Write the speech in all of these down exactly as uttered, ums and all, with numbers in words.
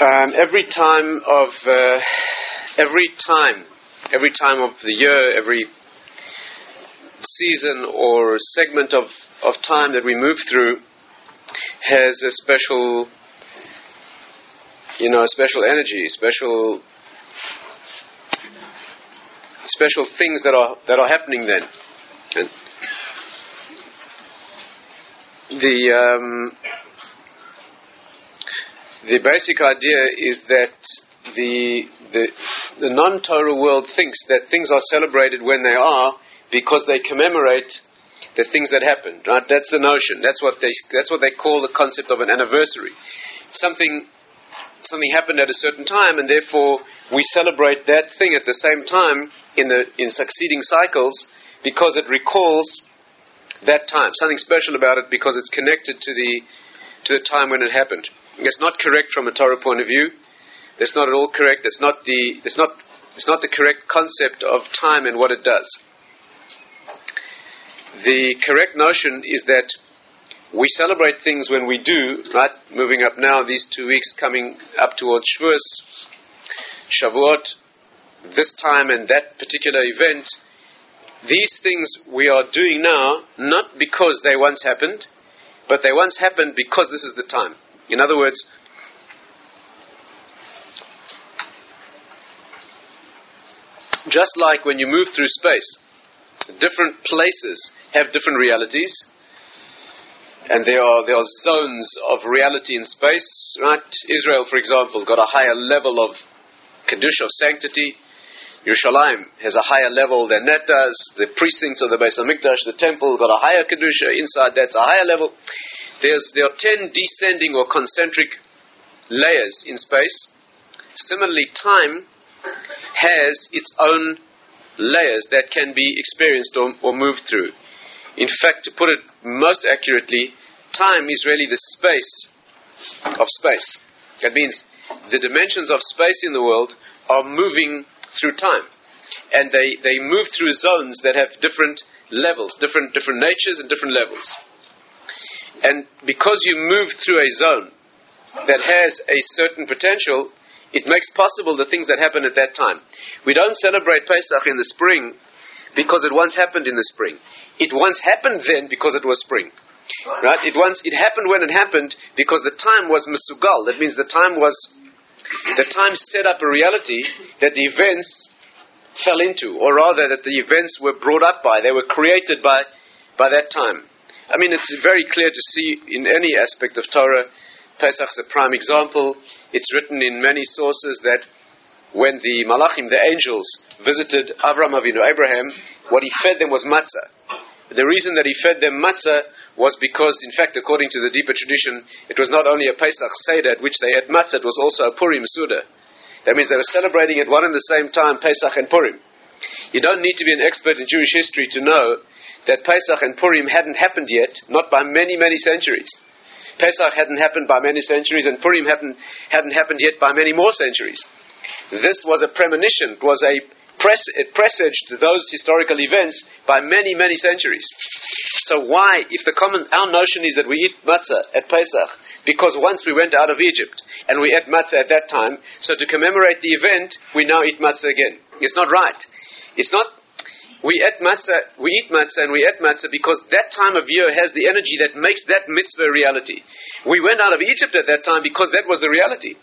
Um, every time of uh, every time, every time of the year, every season or segment of, of time that we move through has a special, you know, a special energy, special, special things that are that are happening then. And the um, the basic idea is that the the the non-Torah world thinks that things are celebrated when they are because they commemorate the things that happened. Right? That's the notion. That's what they that's what they call the concept of an anniversary. Something something happened at a certain time, and therefore we celebrate that thing at the same time in the in succeeding cycles because it recalls that time. Something special about it because it's connected to the to the time when it happened. It's not correct from a Torah point of view. It's not at all correct. It's not the it's not it's not the correct concept of time and what it does. The correct notion is that we celebrate things when we do, right? Moving up now, these two weeks coming up towards Shavuos, Shavuot, this time and that particular event. These things we are doing now, not because they once happened, but they once happened because this is the time. In other words, just like when you move through space, different places have different realities, and there are there are zones of reality in space, right? Israel, for example, got a higher level of Kiddush, of sanctity. Yerushalayim has a higher level than that does. The precincts of the Beis HaMikdash, the temple, got a higher Kedusha. Inside that's a higher level. There's, there are ten descending or concentric layers in space. Similarly, time has its own layers that can be experienced or, or moved through. In fact, to put it most accurately, time is really the space of space. That means the dimensions of space in the world are moving through time, and they, they move through zones that have different levels, different different natures and different levels. And because you move through a zone that has a certain potential, it makes possible the things that happen at that time. We don't celebrate Pesach in the spring because it once happened in the spring. It once happened then because it was spring. Right? It once it happened when it happened because the time was mesugal. That means the time was The time set up a reality that the events fell into, or rather that the events were brought up by, they were created by by that time. I mean, it's very clear to see in any aspect of Torah. Pesach's a prime example. It's written in many sources that when the Malachim, the angels, visited Avraham Avinu, Abraham, what he fed them was matzah. The reason that he fed them matzah was because, in fact, according to the deeper tradition, it was not only a Pesach Seder at which they ate matzah, it was also a Purim Suda. That means they were celebrating at one and the same time Pesach and Purim. You don't need to be an expert in Jewish history to know that Pesach and Purim hadn't happened yet, not by many, many centuries. Pesach hadn't happened by many centuries, and Purim hadn't, hadn't happened yet by many more centuries. This was a premonition, it was a Pres- it presaged those historical events by many, many centuries. So why, if the common, our notion is that we eat matzah at Pesach because once we went out of Egypt and we ate matzah at that time, so to commemorate the event, we now eat matzah again. It's not right. It's not, we eat matzah, we eat matzah and we ate matzah because that time of year has the energy that makes that mitzvah reality. We went out of Egypt at that time because that was the reality.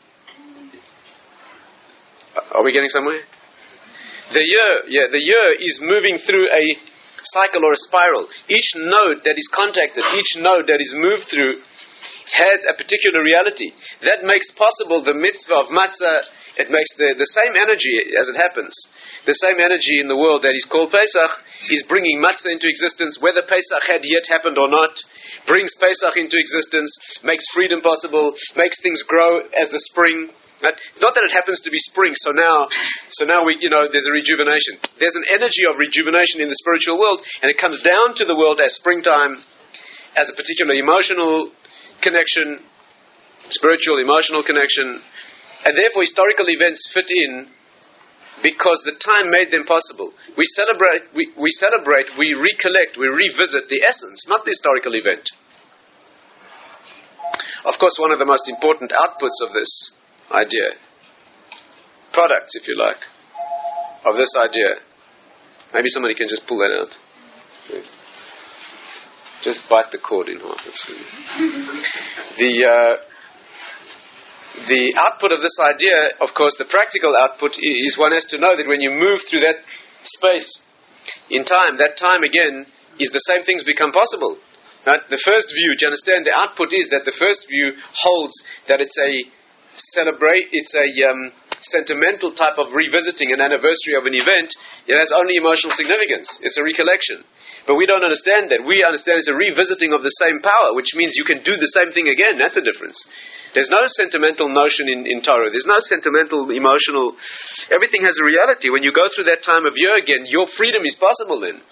Are we getting somewhere? The year, yeah, the year is moving through a cycle or a spiral. Each node that is contacted, each node that is moved through, has a particular reality. That makes possible the mitzvah of matzah. It makes the, the same energy as it happens. The same energy in the world that is called Pesach is bringing matzah into existence, whether Pesach had yet happened or not, brings Pesach into existence, makes freedom possible, makes things grow as the spring. Right? Not that it happens to be spring, so now, so now we, you know, there's a rejuvenation. There's an energy of rejuvenation in the spiritual world, and it comes down to the world as springtime, as a particular emotional connection, spiritual emotional connection, and therefore historical events fit in because the time made them possible. We celebrate, we, we celebrate, we recollect, we revisit the essence, not the historical event. Of course, one of the most important outputs of this idea, products, if you like, of this idea. Maybe somebody can just pull that out. Just bite the cord in half. The uh, the output of this idea, of course, the practical output is one has to know that when you move through that space in time, that time again is the same things become possible. Right? The first view, do you understand? The output is that the first view holds that it's a celebrate, it's a um, sentimental type of revisiting an anniversary of an event. It has only emotional significance. It's a recollection. But we don't understand that. We understand it's a revisiting of the same power, which means you can do the same thing again. That's a difference. There's no sentimental notion in, in Torah. There's no sentimental, emotional... Everything has a reality. When you go through that time of year again, your freedom is possible then.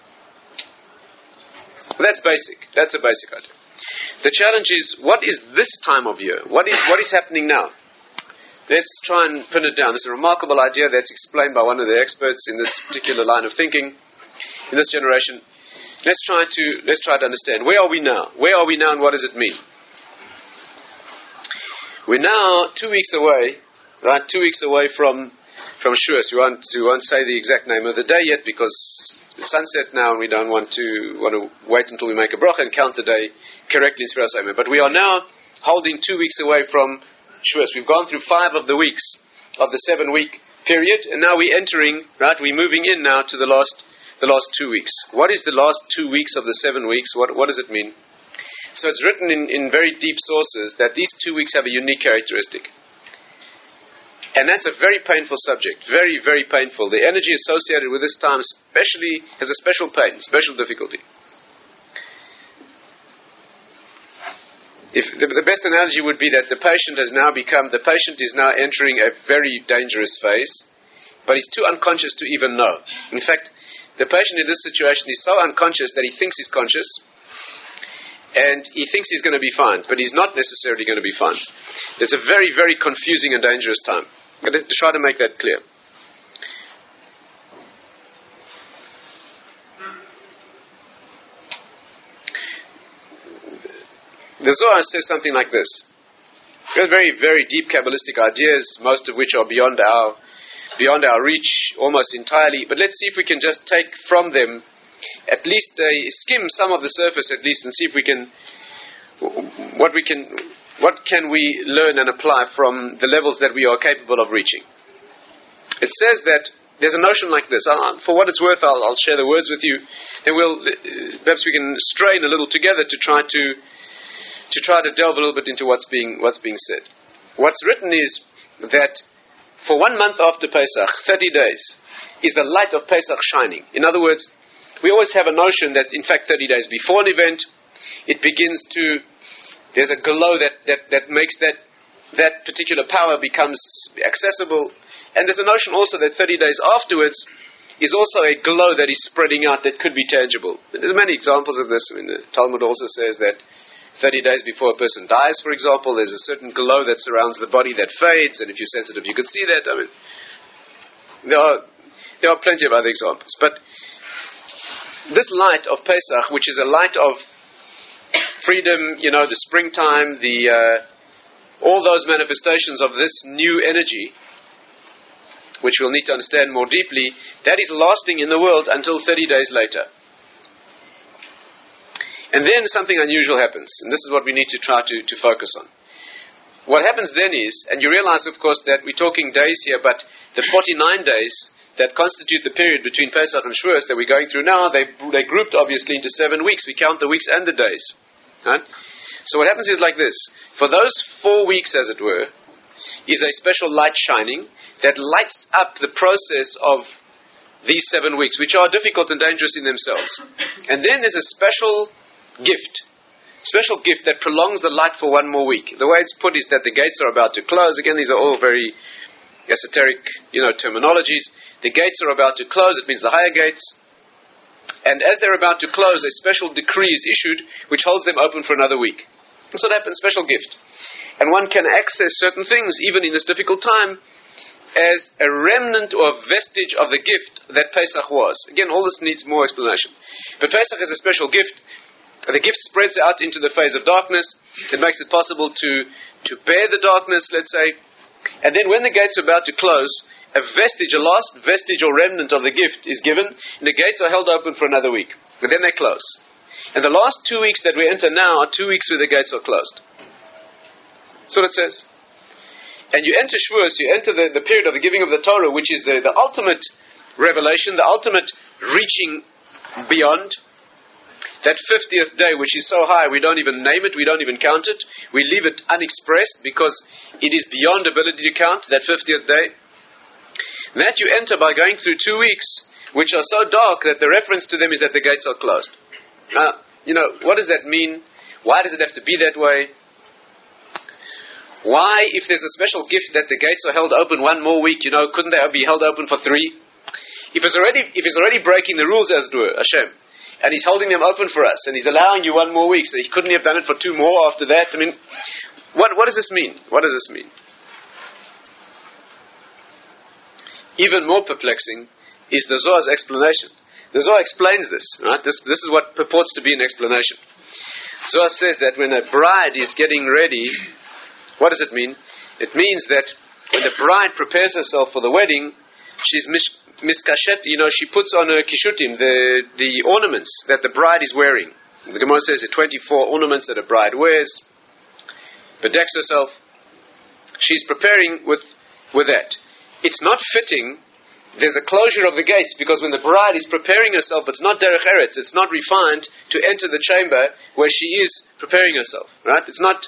That's basic. That's a basic idea. The challenge is, what is this time of year? What is what is happening now? Let's try and pin it down. It's a remarkable idea that's explained by one of the experts in this particular line of thinking, in this generation. Let's try to let's try to understand. Where are we now? Where are we now and what does it mean? We're now two weeks away, right? Two weeks away from from Shavuos. We won't, we won't say the exact name of the day yet because it's sunset now and we don't want to want to wait until we make a bracha and count the day correctly in Sfiras Omer. But we are now holding two weeks away from Shavuos. We've gone through five of the weeks of the seven-week period, and now we're entering, right? We're moving in now to the last the last two weeks. What is the last two weeks of the seven weeks? What what does it mean? So it's written in, in very deep sources that these two weeks have a unique characteristic. And that's a very painful subject. Very, very painful. The energy associated with this time especially has a special pain, special difficulty. If the, the best analogy would be that the patient has now become, the patient is now entering a very dangerous phase, but he's too unconscious to even know. In fact, the patient in this situation is so unconscious that he thinks he's conscious, and he thinks he's going to be fine, but he's not necessarily going to be fine. It's a very, very confusing and dangerous time. I'm going to try to make that clear. The Zohar says something like this. There are very, very deep Kabbalistic ideas, most of which are beyond our beyond our reach almost entirely. But let's see if we can just take from them at least uh, skim some of the surface at least and see if we can what we can what can we learn and apply from the levels that we are capable of reaching. It says that there's a notion like this. Uh, for what it's worth, I'll, I'll share the words with you. Then we'll uh, perhaps we can strain a little together to try to to try to delve a little bit into what's being what's being said. What's written is that for one month after Pesach, thirty days, is the light of Pesach shining. In other words, we always have a notion that, in fact, thirty days before an event, it begins to, there's a glow that, that, that makes that, that particular power becomes accessible. And there's a notion also that thirty days afterwards is also a glow that is spreading out that could be tangible. There's many examples of this. I mean, the Talmud also says that thirty days before a person dies, for example, there's a certain glow that surrounds the body that fades, and if you're sensitive, you could see that. I mean, there are, there are plenty of other examples. But this light of Pesach, which is a light of freedom, you know, the springtime, the uh, all those manifestations of this new energy, which we'll need to understand more deeply, that is lasting in the world until thirty days later. And then something unusual happens, and this is what we need to try to, to focus on. What happens then is, and you realize, of course, that we're talking days here, but the forty-nine days that constitute the period between Pesach and Shavuos that we're going through now, they they grouped obviously into seven weeks. We count the weeks and the days. Right? So what happens is like this. For those four weeks, as it were, is a special light shining that lights up the process of these seven weeks, which are difficult and dangerous in themselves. And then there's a special gift, special gift that prolongs the light for one more week. The way it's put is that the gates are about to close. Again, these are all very esoteric, you know, terminologies. The gates are about to close. It means the higher gates. And as they're about to close, a special decree is issued which holds them open for another week. That's what happens, special gift. And one can access certain things, even in this difficult time, as a remnant or a vestige of the gift that Pesach was. Again, all this needs more explanation. But Pesach is a special gift. The gift spreads out into the phase of darkness. It makes it possible to, to bear the darkness, let's say, And then when the gates are about to close, a vestige, a last vestige or remnant of the gift is given, and the gates are held open for another week. But then they close. And the last two weeks that we enter now are two weeks where the gates are closed. That's what it says. And you enter Shavuos, you enter the, the period of the giving of the Torah, which is the, the ultimate revelation, the ultimate reaching beyond. That fiftieth day, which is so high, we don't even name it, we don't even count it. We leave it unexpressed because it is beyond ability to count, that fiftieth day. And that you enter by going through two weeks, which are so dark that the reference to them is that the gates are closed. Now, you know, what does that mean? Why does it have to be that way? Why, if there's a special gift that the gates are held open one more week, you know, couldn't they be held open for three? If it's already, if it's already breaking the rules, as it were, Hashem, and He's holding them open for us, and He's allowing you one more week, so He couldn't have done it for two more after that. I mean, what what does this mean? What does this mean? Even more perplexing is the Zohar's explanation. The Zohar explains this, right? This, this is what purports to be an explanation. Zohar says that when a bride is getting ready, what does it mean? It means that when the bride prepares herself for the wedding, she's mish, miskashet, you know, she puts on her kishutim, the, the ornaments that the bride is wearing. The Gemara says the twenty-four ornaments that a bride wears, bedecks herself. She's preparing with, with that. It's not fitting. There's a closure of the gates because when the bride is preparing herself, it's not derech eretz, it's not refined to enter the chamber where she is preparing herself. Right? It's not.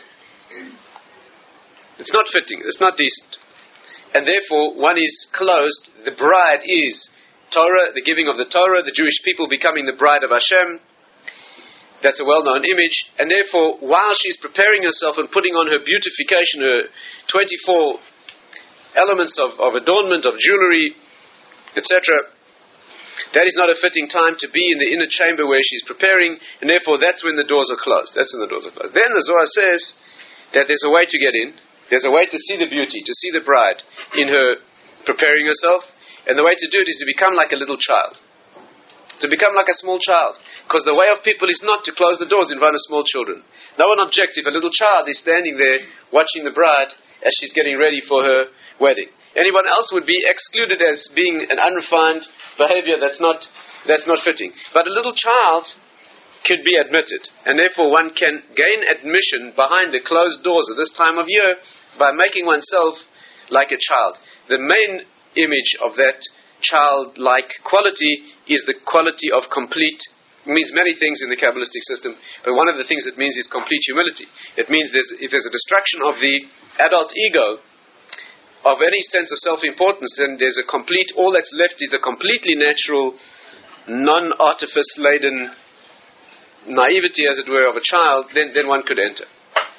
It's not fitting. It's not decent, and therefore one is closed. The bride is Torah, the giving of the Torah, the Jewish people becoming the bride of Hashem. That's a well-known image, and therefore while she's preparing herself and putting on her beautification, her twenty-four elements of, of adornment, of jewelry, et cetera, that is not a fitting time to be in the inner chamber where she's preparing, and therefore that's when the doors are closed. That's when the doors are closed. Then the Zohar says that there's a way to get in. There's a way to see the beauty, to see the bride in her preparing herself, and the way to do it is to become like a little child. To become like a small child. Because the way of people is not to close the doors in front of small children. No one objects if a little child is standing there watching the bride as she's getting ready for her wedding. Anyone else would be excluded as being an unrefined behavior that's not that's not fitting. But a little child could be admitted, and therefore one can gain admission behind the closed doors at this time of year by making oneself like a child. The main image of that childlike quality is the quality of complete. It means many things in the Kabbalistic system, but one of the things it means is complete humility. It means there's, if there's a destruction of the adult ego, of any sense of self-importance, then there's a complete, all that's left is the completely natural, non-artifice-laden naivety, as it were, of a child, then, then one could enter.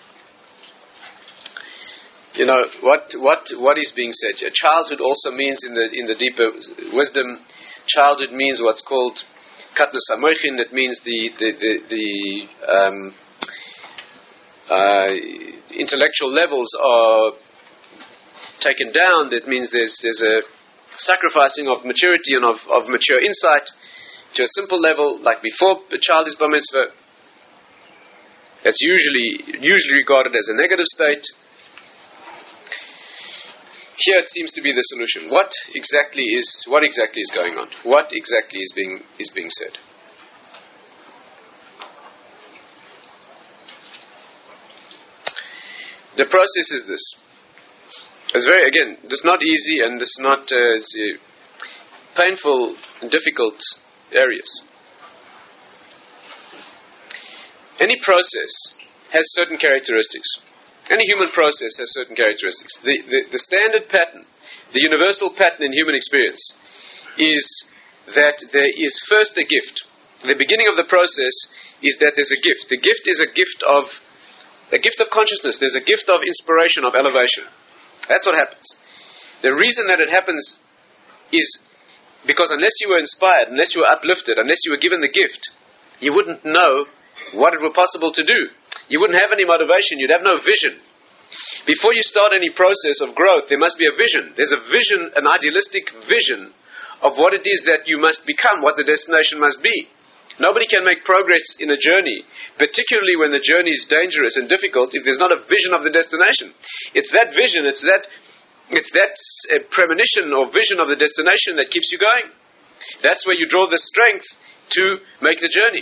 You know, what what what is being said here? Childhood also means, in the in the deeper wisdom, childhood means what's called katnus hamoichin. That means the the the, the um, uh, intellectual levels are taken down. That means there's there's a sacrificing of maturity and of, of mature insight to a simple level, like before a child is bar mitzvah. That's usually usually regarded as a negative state. Here it seems to be the solution. What exactly is what exactly is going on? What exactly is being is being said? The process is this. It's very again. It's not easy, and it's not uh, it's, uh, painful and difficult areas. Any process has certain characteristics. Any human process has certain characteristics. The, the, the standard pattern, the universal pattern in human experience, is that there is first a gift. The beginning of the process is that there's a gift. The gift is a gift of a gift of consciousness. There's a gift of inspiration, of elevation. That's what happens. The reason that it happens is because unless you were inspired, unless you were uplifted, unless you were given the gift, you wouldn't know what it were possible to do. You wouldn't have any motivation. You'd have no vision. Before you start any process of growth, there must be a vision. There's a vision, an idealistic vision of what it is that you must become, what the destination must be. Nobody can make progress in a journey, particularly when the journey is dangerous and difficult, if there's not a vision of the destination. It's that vision, it's that It's that uh, premonition or vision of the destination that keeps you going. That's where you draw the strength to make the journey.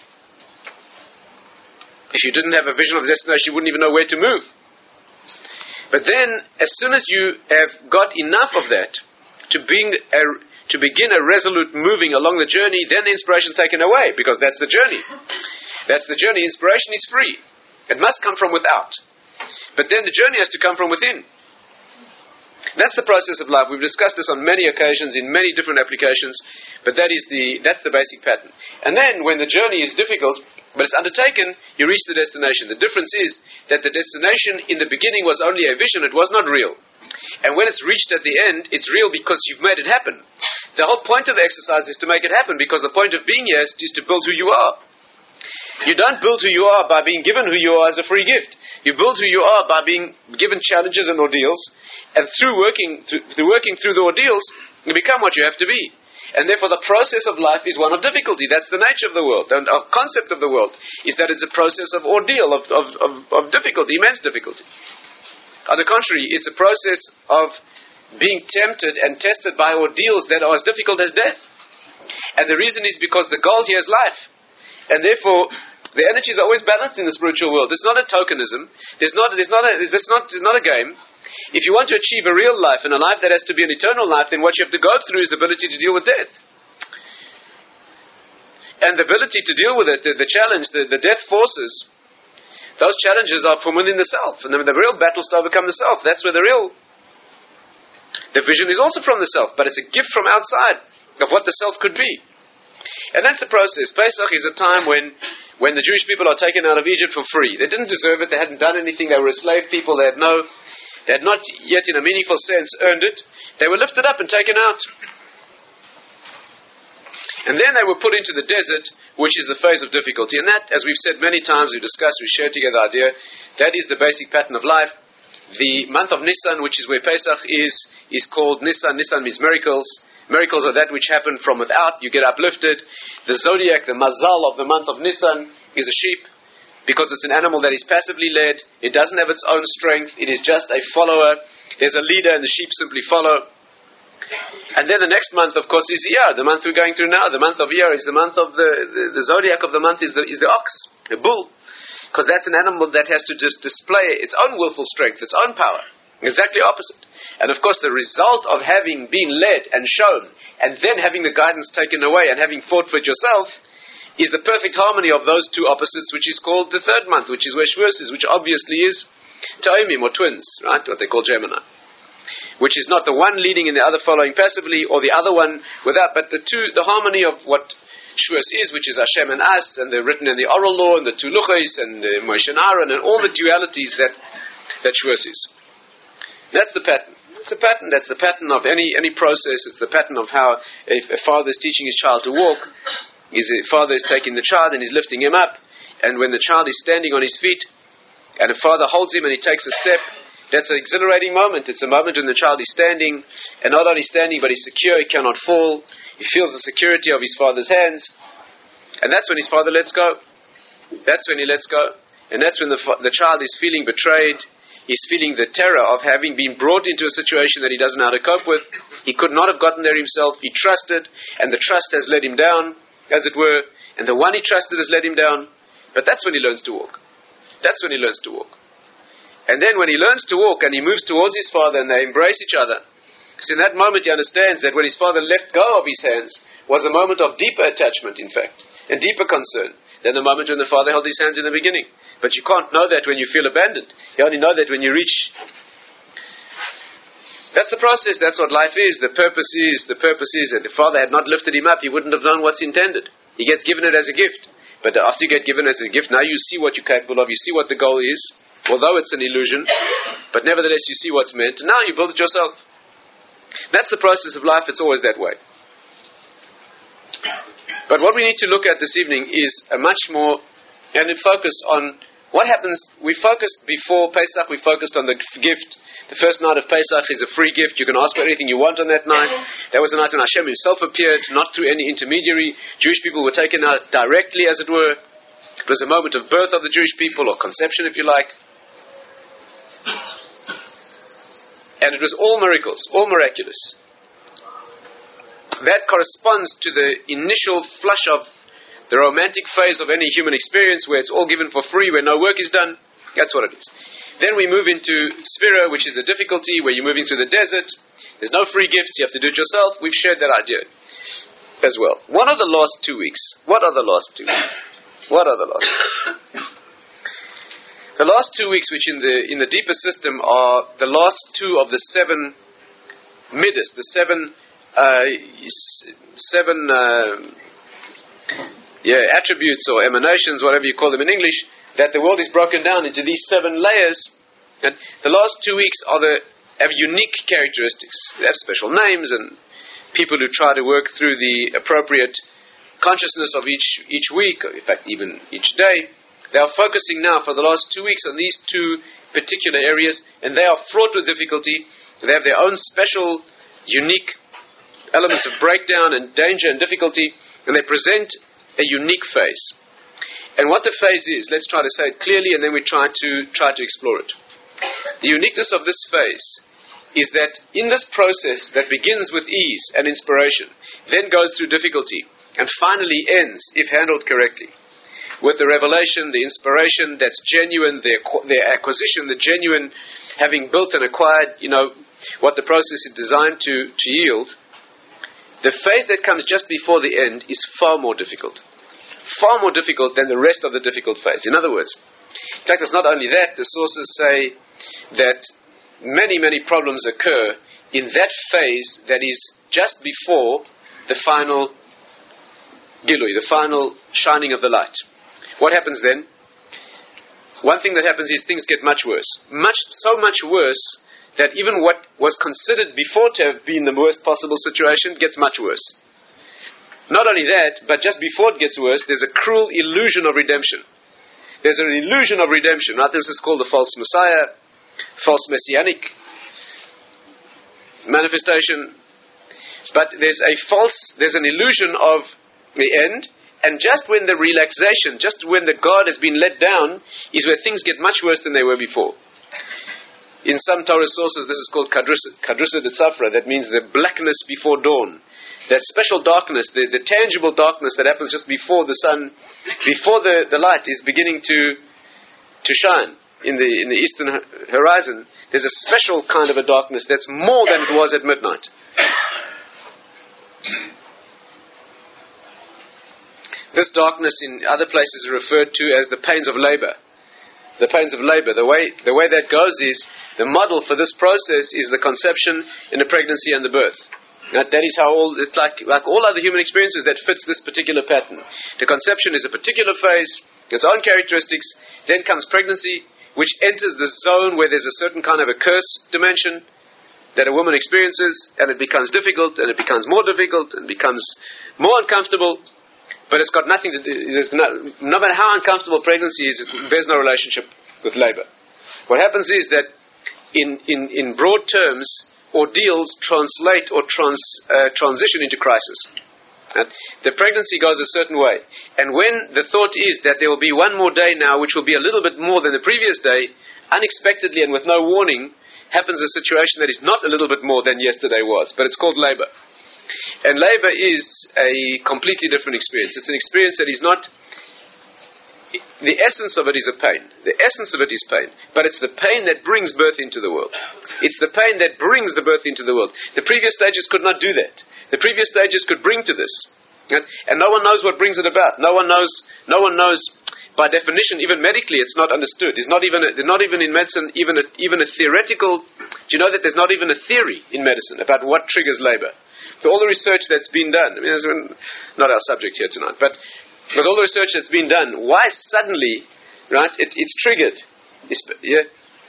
If you didn't have a vision of the destination, you wouldn't even know where to move. But then, as soon as you have got enough of that to, being a, to begin a resolute moving along the journey, then the inspiration is taken away, because that's the journey. That's the journey. Inspiration is free. It must come from without. But then the journey has to come from within. That's the process of life. We've discussed this on many occasions in many different applications, but that is the that's the basic pattern. And then when the journey is difficult, but it's undertaken, you reach the destination. The difference is that the destination in the beginning was only a vision, it was not real. And when it's reached at the end, it's real because you've made it happen. The whole point of the exercise is to make it happen, because the point of being here is to build who you are. You don't build who you are by being given who you are as a free gift. You build who you are by being given challenges and ordeals, and through working through, through working through the ordeals, you become what you have to be. And therefore the process of life is one of difficulty. That's the nature of the world. And our concept of the world is that it's a process of ordeal, of, of, of, of difficulty, immense difficulty. On the contrary, it's a process of being tempted and tested by ordeals that are as difficult as death. And the reason is because the goal here is life. And therefore, the energy is always balanced in the spiritual world. It's not a tokenism. There's not, there's not a, there's not, there's not a game. If you want to achieve a real life and a life that has to be an eternal life, then what you have to go through is the ability to deal with death. And the ability to deal with it, the, the challenge, the, the death forces, those challenges are from within the self. And the, the real battle is to overcome the self. That's where the real... The vision is also from the self, but it's a gift from outside of what the self could be. And that's the process. Pesach is a time when, when the Jewish people are taken out of Egypt for free. They didn't deserve it. They hadn't done anything. They were a slave people. They had no... They had not yet in a meaningful sense earned it. They were lifted up and taken out. And then they were put into the desert, which is the phase of difficulty. And that, as we've said many times, we've discussed, we've shared together the idea, that is the basic pattern of life. The month of Nisan, which is where Pesach is, is called Nisan. Nisan means miracles. Miracles are that which happen from without. You get uplifted. The zodiac, the mazal of the month of Nisan is a sheep, because it's an animal that is passively led. It doesn't have its own strength. It is just a follower. There's a leader and the sheep simply follow. And then the next month, of course, is Iyar, the month we're going through now. The month of Iyar is the month of the, the, the zodiac of the month is the, is the ox, the bull. Because that's an animal that has to just display its own willful strength, its own power. Exactly opposite. And of course the result of having been led and shown, and then having the guidance taken away and having fought for it yourself, is the perfect harmony of those two opposites, which is called the third month, which is where Shavuos is, which obviously is Ta'imim, or twins, right? What they call Gemini. Which is not the one leading and the other following passively, or the other one without, but the two, the harmony of what Shavuos is, which is Hashem and us, and they're written in the oral law, and the two Luchos, and the Moshe and Aaron, and all the dualities that, that Shavuos is. That's the pattern. It's a pattern. That's the pattern of any, any process. It's the pattern of how a, a father is teaching his child to walk. His father is taking the child and he's lifting him up, and when the child is standing on his feet and the father holds him and he takes a step, that's an exhilarating moment. It's a moment when the child is standing, and not only standing but he's secure, he cannot fall, he feels the security of his father's hands, and that's when his father lets go. That's when he lets go. And that's when the, the child is feeling betrayed. He's feeling the terror of having been brought into a situation that he doesn't know how to cope with. He could not have gotten there himself. He trusted, and the trust has let him down, as it were, and the one he trusted has let him down. But that's when he learns to walk. That's when he learns to walk. And then when he learns to walk and he moves towards his father and they embrace each other, because in that moment he understands that when his father let go of his hands was a moment of deeper attachment, in fact, and deeper concern than the moment when the father held his hands in the beginning. But you can't know that when you feel abandoned. You only know that when you reach. That's the process. That's what life is. The purpose is, the purpose is that the father had not lifted him up, he wouldn't have known what's intended. He gets given it as a gift. But after you get given it as a gift, now you see what you're capable of, you see what the goal is, although it's an illusion, but nevertheless you see what's meant, and now you build it yourself. That's the process of life. It's always that way. But what we need to look at this evening is a much more, and it focus on what happens. We focused before Pesach, we focused on the gift. The first night of Pesach is a free gift. You can ask for anything you want on that night. That was the night when Hashem himself appeared, not through any intermediary. Jewish people were taken out directly, as it were. It was a moment of birth of the Jewish people, or conception, if you like. And it was all miracles, all miraculous. That corresponds to the initial flush of the romantic phase of any human experience, where it's all given for free, where no work is done. That's what it is. Then we move into Sphira, which is the difficulty, where you're moving through the desert. There's no free gifts, you have to do it yourself. We've shared that idea as well. What are the last two weeks? What are the last two weeks? What are the last two weeks? The last two weeks, which in the in the deeper system are the last two of the seven midas, the seven uh, seven uh, yeah attributes or emanations, whatever you call them in English, that the world is broken down into these seven layers. And the last two weeks are the have unique characteristics. They have special names, and people who try to work through the appropriate consciousness of each each week, or in fact even each day. They are focusing now for the last two weeks on these two particular areas, and they are fraught with difficulty. They have their own special, unique elements of breakdown and danger and difficulty, and they present a unique phase. And what the phase is, let's try to say it clearly, and then we try to try to explore it. The uniqueness of this phase is that in this process that begins with ease and inspiration, then goes through difficulty, and finally ends, if handled correctly, with the revelation, the inspiration that's genuine, their, their acquisition, the genuine having built and acquired, you know, what the process is designed to, to yield. The phase that comes just before the end is far more difficult. Far more difficult than the rest of the difficult phase. In other words, in fact, it's not only that, the sources say that many, many problems occur in that phase that is just before the final gilui, the final shining of the light. What happens then? One thing that happens is things get much worse. Much, so much worse that even what was considered before to have been the worst possible situation gets much worse. Not only that, but just before it gets worse, there's a cruel illusion of redemption. There's an illusion of redemption, right? This is called the false Messiah, false messianic manifestation. But there's a false, there's an illusion of the end. And just when the relaxation, just when the guard has been let down, is where things get much worse than they were before. In some Torah sources, this is called Kadrusa, Kadrusa de Safra. That means the blackness before dawn. That special darkness, the, the tangible darkness that happens just before the sun, before the, the light is beginning to to shine in the in the eastern horizon. There's a special kind of a darkness that's more than it was at midnight. This darkness in other places is referred to as the pains of labor. The pains of labor. The way the way that goes is, the model for this process is the conception and the pregnancy and the birth. That, that is how all, it's like, like all other human experiences that fits this particular pattern. The conception is a particular phase, its own characteristics, then comes pregnancy, which enters the zone where there's a certain kind of a curse dimension that a woman experiences, and it becomes difficult, and it becomes more difficult, and becomes more uncomfortable. But it's got nothing to do, no, no matter how uncomfortable pregnancy is, it bears no relationship with labor. What happens is that in, in, in broad terms, ordeals translate or trans, uh, transition into crisis. And the pregnancy goes a certain way. And when the thought is that there will be one more day now, which will be a little bit more than the previous day, unexpectedly and with no warning, happens a situation that is not a little bit more than yesterday was, but it's called labor. And labor is a completely different experience. It's an experience that is not, the essence of it is a pain. The essence of it is pain. But it's the pain that brings birth into the world. It's the pain that brings the birth into the world. The previous stages could not do that. The previous stages could bring to this. And, and no one knows what brings it about. No one knows, no one knows, by definition, even medically, it's not understood. It's not even, a, not even in medicine, even a, even a theoretical, do you know that there's not even a theory in medicine about what triggers labor? So all the research that's been done, I mean, it's not our subject here tonight, but with all the research that's been done, why suddenly, right, it, it's triggered, is, yeah,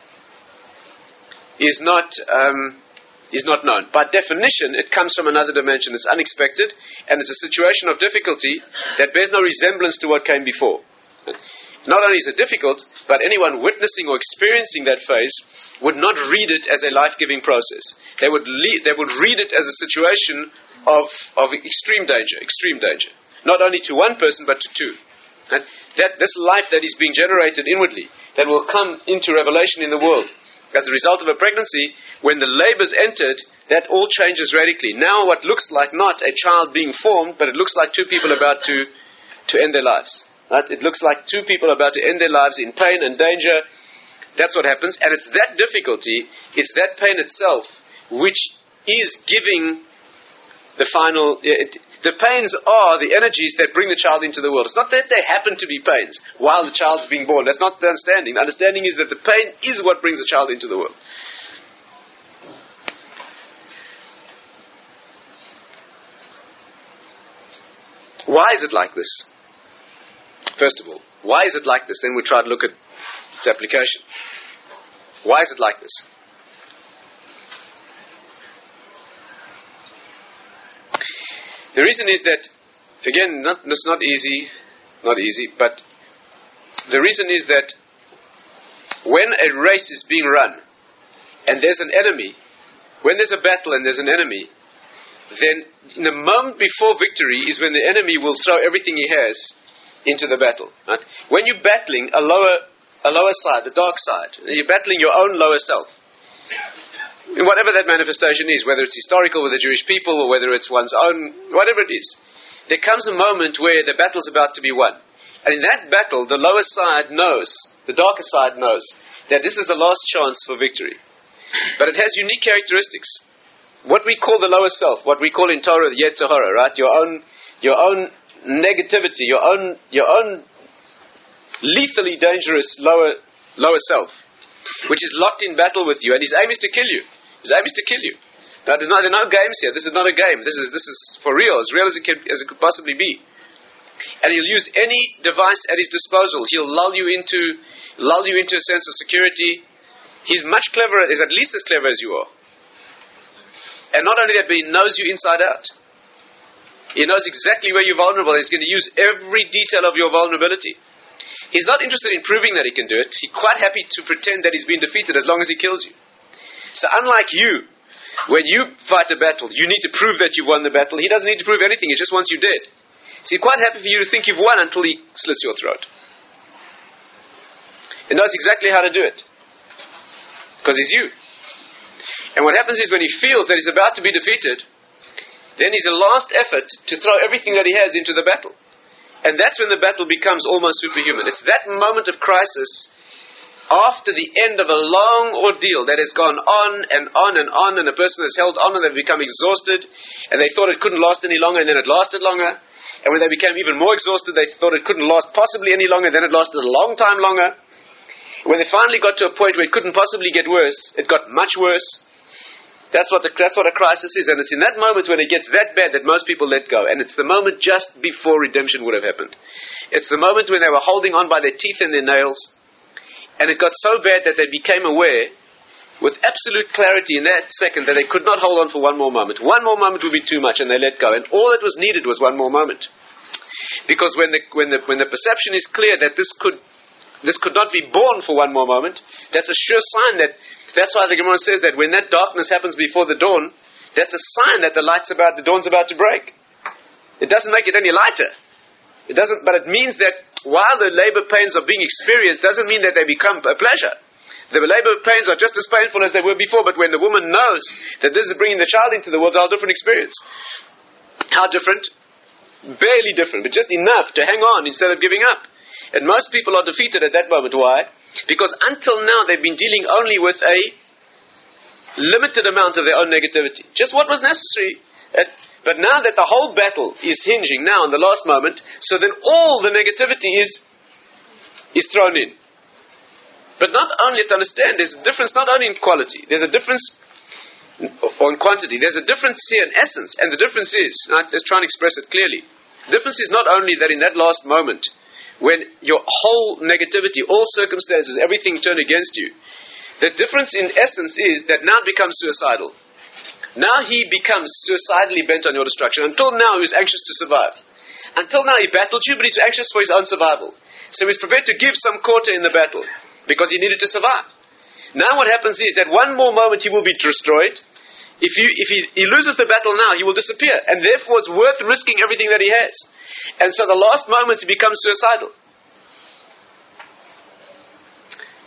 is not um, is not known. By definition, it comes from another dimension. It's unexpected, and it's a situation of difficulty that bears no resemblance to what came before. Not only is it difficult, but anyone witnessing or experiencing that phase would not read it as a life-giving process. They would le- they would read it as a situation of of extreme danger, extreme danger. Not only to one person, but to two. And that this life that is being generated inwardly, that will come into revelation in the world, as a result of a pregnancy, when the labor's entered, that all changes radically. Now what looks like not a child being formed, but it looks like two people about to, to end their lives. Right? It looks like two people about to end their lives in pain and danger. That's what happens. And it's that difficulty, it's that pain itself, which is giving the final... It, the pains are the energies that bring the child into the world. It's not that they happen to be pains while the child's being born. That's not the understanding. The understanding is that the pain is what brings the child into the world. Why is it like this? First of all, why is it like this? Then we try to look at its application. Why is it like this? The reason is that, again, not, it's not easy, not easy, but the reason is that when a race is being run and there's an enemy, when there's a battle and there's an enemy, then in the moment before victory is when the enemy will throw everything he has into the battle. Right? When you're battling a lower, a lower side, the dark side, you're battling your own lower self. In whatever that manifestation is, whether it's historical with the Jewish people or whether it's one's own, whatever it is, there comes a moment where the battle's about to be won. And in that battle, the lower side knows, the darker side knows, that this is the last chance for victory. But it has unique characteristics. What we call the lower self, what we call in Torah the Yetzer Hara, right? Your own, your own negativity, your own, your own lethally dangerous lower, lower self, which is locked in battle with you, and his aim is to kill you. His aim is to kill you. Now, there are no, there are no games here. This is not a game. This is this is for real, as real as it, can, as it could possibly be. And he'll use any device at his disposal. He'll lull you into, lull you into a sense of security. He's much cleverer. He's at least as clever as you are. And not only that, but he knows you inside out. He knows exactly where you're vulnerable. He's going to use every detail of your vulnerability. He's not interested in proving that he can do it. He's quite happy to pretend that he's been defeated as long as he kills you. So unlike you, when you fight a battle, you need to prove that you've won the battle. He doesn't need to prove anything. He just wants you dead. So he's quite happy for you to think you've won until he slits your throat. He knows exactly how to do it. Because he's you. And what happens is when he feels that he's about to be defeated, then he's a last effort to throw everything that he has into the battle. And that's when the battle becomes almost superhuman. It's that moment of crisis after the end of a long ordeal that has gone on and on and on, and the person has held on and they've become exhausted, and they thought it couldn't last any longer, and then it lasted longer. And when they became even more exhausted, they thought it couldn't last possibly any longer, and then it lasted a long time longer. When they finally got to a point where it couldn't possibly get worse, it got much worse. That's what the, that's what a crisis is, and it's in that moment when it gets that bad that most people let go, and it's the moment just before redemption would have happened. It's the moment when they were holding on by their teeth and their nails, and it got so bad that they became aware with absolute clarity in that second that they could not hold on for one more moment. One more moment would be too much, and they let go, and all that was needed was one more moment. Because when the when the when the perception is clear that this could this could not be borne for one more moment, that's a sure sign that. That's why the Gemara says that when that darkness happens before the dawn, that's a sign that the light's about, the dawn's about to break. It doesn't make it any lighter. It doesn't, but it means that while the labor pains are being experienced, doesn't mean that they become a pleasure. The labor pains are just as painful as they were before, but when the woman knows that this is bringing the child into the world, it's a different experience. How different? Barely different, but just enough to hang on instead of giving up. And most people are defeated at that moment. Why? Because until now they've been dealing only with a limited amount of their own negativity. Just what was necessary. But now that the whole battle is hinging now in the last moment, so then all the negativity is is thrown in. But not only to understand, there's a difference not only in quality, there's a difference or in quantity, there's a difference here in essence, and the difference is, let's try and express it clearly. The difference is not only that in that last moment, when your whole negativity, all circumstances, everything turn against you, the difference in essence is that now it becomes suicidal. Now he becomes suicidally bent on your destruction. Until now he was anxious to survive. Until now he battled you, but he's anxious for his own survival. So he's prepared to give some quarter in the battle, because he needed to survive. Now what happens is that one more moment he will be destroyed. If, you, if he, he loses the battle now, he will disappear. And therefore it's worth risking everything that he has. And so the last moments he becomes suicidal.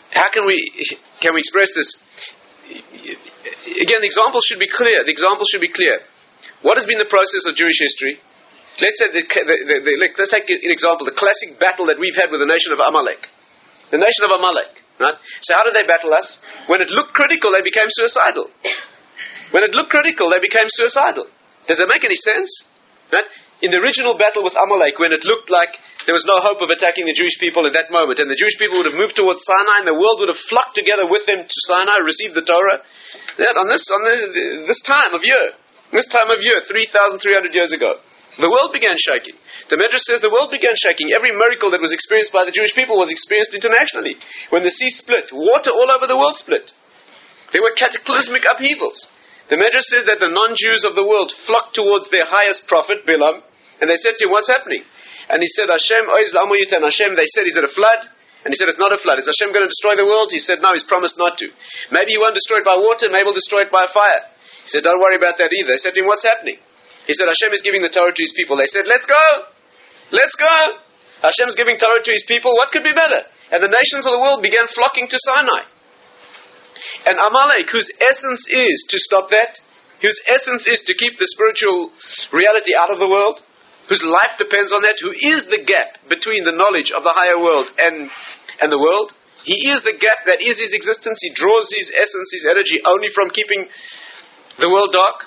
how can we can we express this? Again, the example should be clear. The example should be clear. What has been the process of Jewish history? Let's say the, the, the, the, let's take an example. The classic battle that we've had with the nation of Amalek. The nation of Amalek, right? So how did they battle us? When it looked critical, they became suicidal. When it looked critical, they became suicidal. Does that make any sense? Right? In the original battle with Amalek, when it looked like there was no hope of attacking the Jewish people at that moment, and the Jewish people would have moved towards Sinai, and the world would have flocked together with them to Sinai, received the Torah. That on this on this, this time of year, this time of year, three thousand three hundred years ago, the world began shaking. The Medrash says the world began shaking. Every miracle that was experienced by the Jewish people was experienced internationally. When the sea split, water all over the world split. There were cataclysmic upheavals. The Medrash says that the non-Jews of the world flocked towards their highest prophet, Bilam, and they said to him, what's happening? And he said, Hashem, oiz l'amo yutan. Hashem, they said, is it a flood? And he said, it's not a flood. Is Hashem going to destroy the world? He said, no, he's promised not to. Maybe he won't destroy it by water, maybe he'll destroy it by fire. He said, don't worry about that either. They said to him, what's happening? He said, Hashem is giving the Torah to his people. They said, let's go! Let's go! Hashem's giving Torah to his people. What could be better? And the nations of the world began flocking to Sinai. And Amalek, whose essence is to stop that, whose essence is to keep the spiritual reality out of the world, whose life depends on that, who is the gap between the knowledge of the higher world and, and the world, he is the gap that is his existence. He draws his essence, his energy only from keeping the world dark.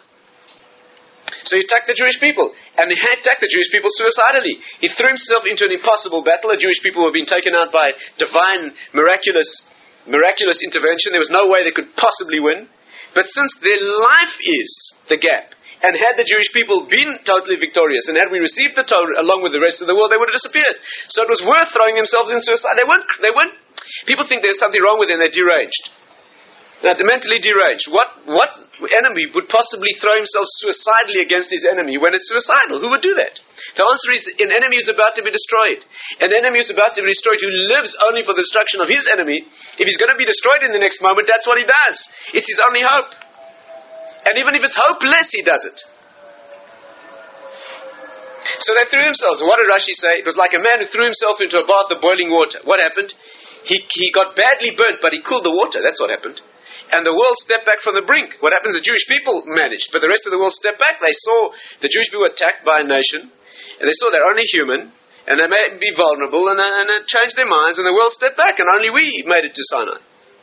So he attacked the Jewish people, and he attacked the Jewish people suicidally. He threw himself into an impossible battle. The Jewish people were being taken out by divine, miraculous, miraculous intervention. There was no way they could possibly win. But since their life is the gap, and had the Jewish people been totally victorious, and had we received the Torah along with the rest of the world, they would have disappeared. So it was worth throwing themselves in suicide. They weren't. They weren't. People think there's something wrong with them. They're deranged. Now, they're mentally deranged. What what enemy would possibly throw himself suicidally against his enemy when it's suicidal? Who would do that? The answer is an enemy is about to be destroyed. An enemy is about to be destroyed who lives only for the destruction of his enemy. If he's going to be destroyed in the next moment, that's what he does. It's his only hope. And even if it's hopeless, he does it. So they threw themselves. What did Rashi say? It was like a man who threw himself into a bath of boiling water. What happened? He, he got badly burnt, but he cooled the water. That's what happened. And the world stepped back from the brink. What happens? The Jewish people managed, but the rest of the world stepped back. They saw the Jewish people attacked by a nation, and they saw they're only human, and they may be vulnerable, and, and it changed their minds, and the world stepped back, and only we made it to Sinai.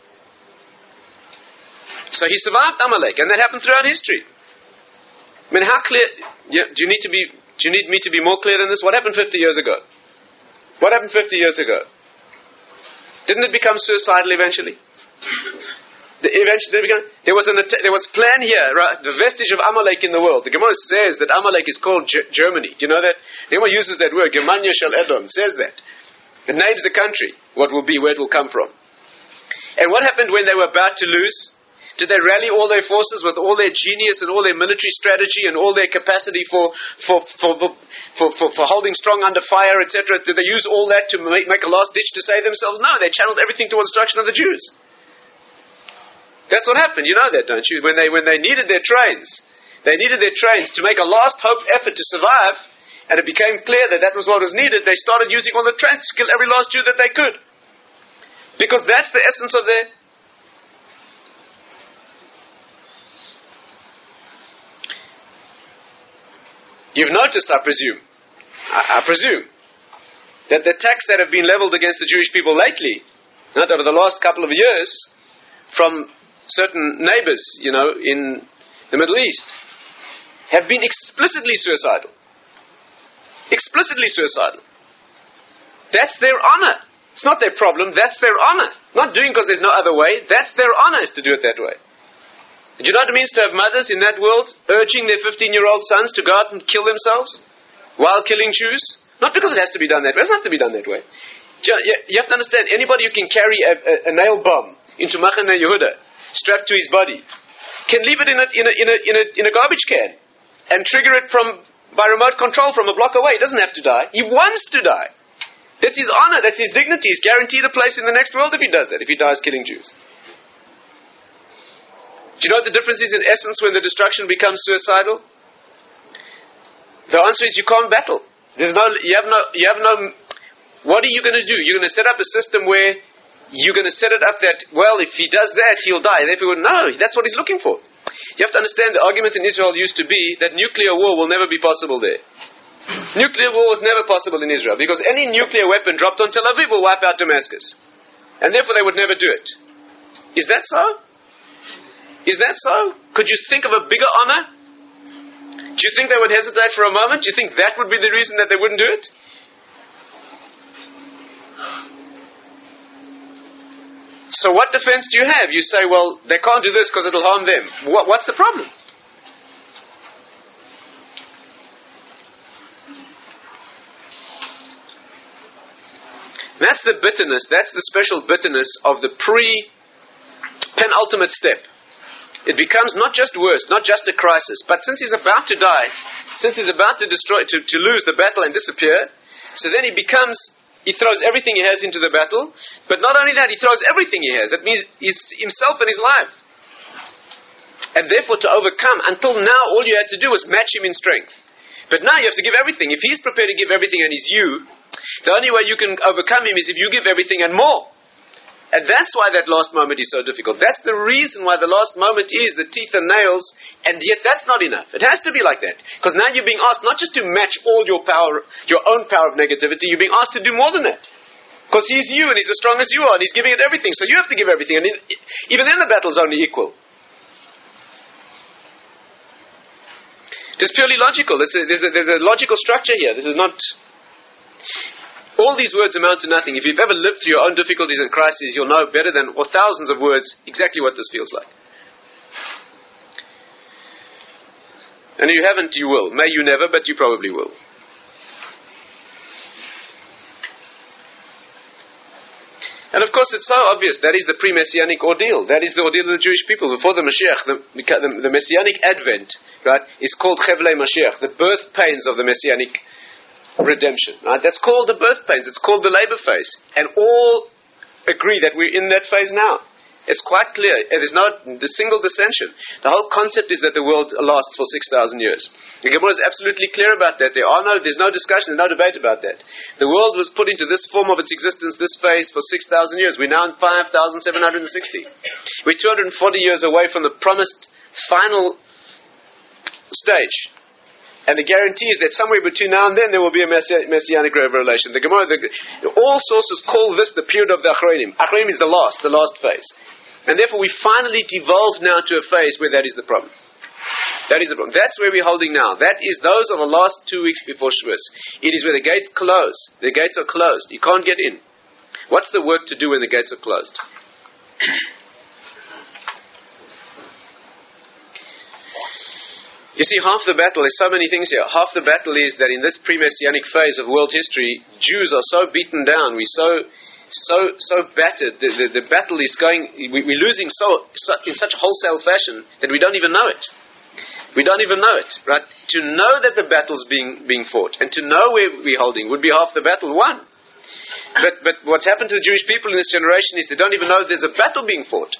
So he survived Amalek, and that happened throughout history. I mean, how clear? Yeah, do you need to be? Do you need me to be more clear than this? What happened fifty years ago? What happened fifty years ago? Didn't it become suicidal eventually? The, eventually, there was an there was plan here, right? The vestige of Amalek in the world. The Gemara says that Amalek is called G- Germany. Do you know that? The Gemara uses that word, Germania shel Edom. Says that. It names the country, what will be, where it will come from. And what happened when they were about to lose? Did they rally all their forces with all their genius and all their military strategy and all their capacity for for for for, for, for, for holding strong under fire, et cetera? Did they use all that to make, make a last ditch to save themselves? No, they channeled everything towards destruction of the Jews. That's what happened. You know that, don't you? When they when they needed their trains, they needed their trains to make a last hope effort to survive, and it became clear that that was what was needed. They started using all the trains to kill every last Jew that they could, because that's the essence of their. You've noticed, I presume, I, I presume, that the attacks that have been leveled against the Jewish people lately, not over the last couple of years, from certain neighbors, you know, in the Middle East, have been explicitly suicidal. Explicitly suicidal. That's their honor. It's not their problem, that's their honor. Not doing because there's no other way, that's their honor is to do it that way. Do you know what it means to have mothers in that world urging their fifteen-year-old sons to go out and kill themselves while killing Jews? Not because it has to be done that way. It doesn't have to be done that way. You have to understand, anybody who can carry a, a, a nail bomb into Machane Yehuda, strapped to his body, can leave it in a, in a, in a, in a, in a garbage can and trigger it from by remote control from a block away. He doesn't have to die. He wants to die. That's his honor. That's his dignity. He's guaranteed a place in the next world if he does that, if he dies killing Jews. Do you know what the difference is in essence when the destruction becomes suicidal? The answer is you can't battle. There's no, you have no, you have no, what are you going to do? You're going to set up a system where you're going to set it up that, well, if he does that, he'll die. Therefore, no, that's what he's looking for. You have to understand the argument in Israel used to be that nuclear war will never be possible there. Nuclear war was never possible in Israel because any nuclear weapon dropped on Tel Aviv will wipe out Damascus. And therefore they would never do it. Is that so? Is that so? Could you think of a bigger honor? Do you think they would hesitate for a moment? Do you think that would be the reason that they wouldn't do it? So what defense do you have? You say, well, they can't do this because it'll harm them. What, what's the problem? That's the bitterness, that's the special bitterness of the pre-penultimate step. It becomes not just worse, not just a crisis, but since he's about to die, since he's about to destroy, to, to lose the battle and disappear, so then he becomes, he throws everything he has into the battle, but not only that, he throws everything he has. That means he's himself and his life. And therefore to overcome, until now all you had to do was match him in strength. But now you have to give everything. If he's prepared to give everything and he's you, the only way you can overcome him is if you give everything and more. And that's why that last moment is so difficult. That's the reason why the last moment is the teeth and nails, and yet that's not enough. It has to be like that. Because now you're being asked not just to match all your power, your own power of negativity, you're being asked to do more than that. Because he's you and he's as strong as you are and he's giving it everything, so you have to give everything. And even then the battle's only equal. Just purely logical. There's a, there's, a, there's a logical structure here. This is not... All these words amount to nothing. If you've ever lived through your own difficulties and crises, you'll know better than or thousands of words exactly what this feels like. And if you haven't, you will. May you never, but you probably will. And of course it's so obvious. That is the pre-Messianic ordeal. That is the ordeal of the Jewish people. Before the Mashiach, the, the, the Messianic Advent, right, is called Chevlei Mashiach, the birth pains of the Messianic redemption. Right? That's called the birth pains. It's called the labor phase. And all agree that we're in that phase now. It's quite clear. There's no the single dissension. The whole concept is that the world lasts for six thousand years. The Gemara is absolutely clear about that. There are no, there's no discussion, there's no debate about that. The world was put into this form of its existence, this phase, for six thousand years. We're now in five thousand seven hundred sixty. We're two hundred forty years away from the promised final stage. And the guarantee is that somewhere between now and then there will be a messi- messianic revelation. The Gemara, the, all sources call this the period of the Achronim. Achronim is the last, the last phase. And therefore we finally devolved now to a phase where that is the problem. That is the problem. That's where we're holding now. That is, those are the last two weeks before Shavuos. It is where the gates close. The gates are closed. You can't get in. What's the work to do when the gates are closed? You see, half the battle, there's so many things here. Half the battle is that in this pre-Messianic phase of world history, Jews are so beaten down, we're so so so battered. The, the, the battle is going, we, we're losing so, so in such wholesale fashion that we don't even know it. We don't even know it, right? To know that the battle's being being fought and to know where we're holding would be half the battle won. But but what's happened to the Jewish people in this generation is they don't even know there's a battle being fought.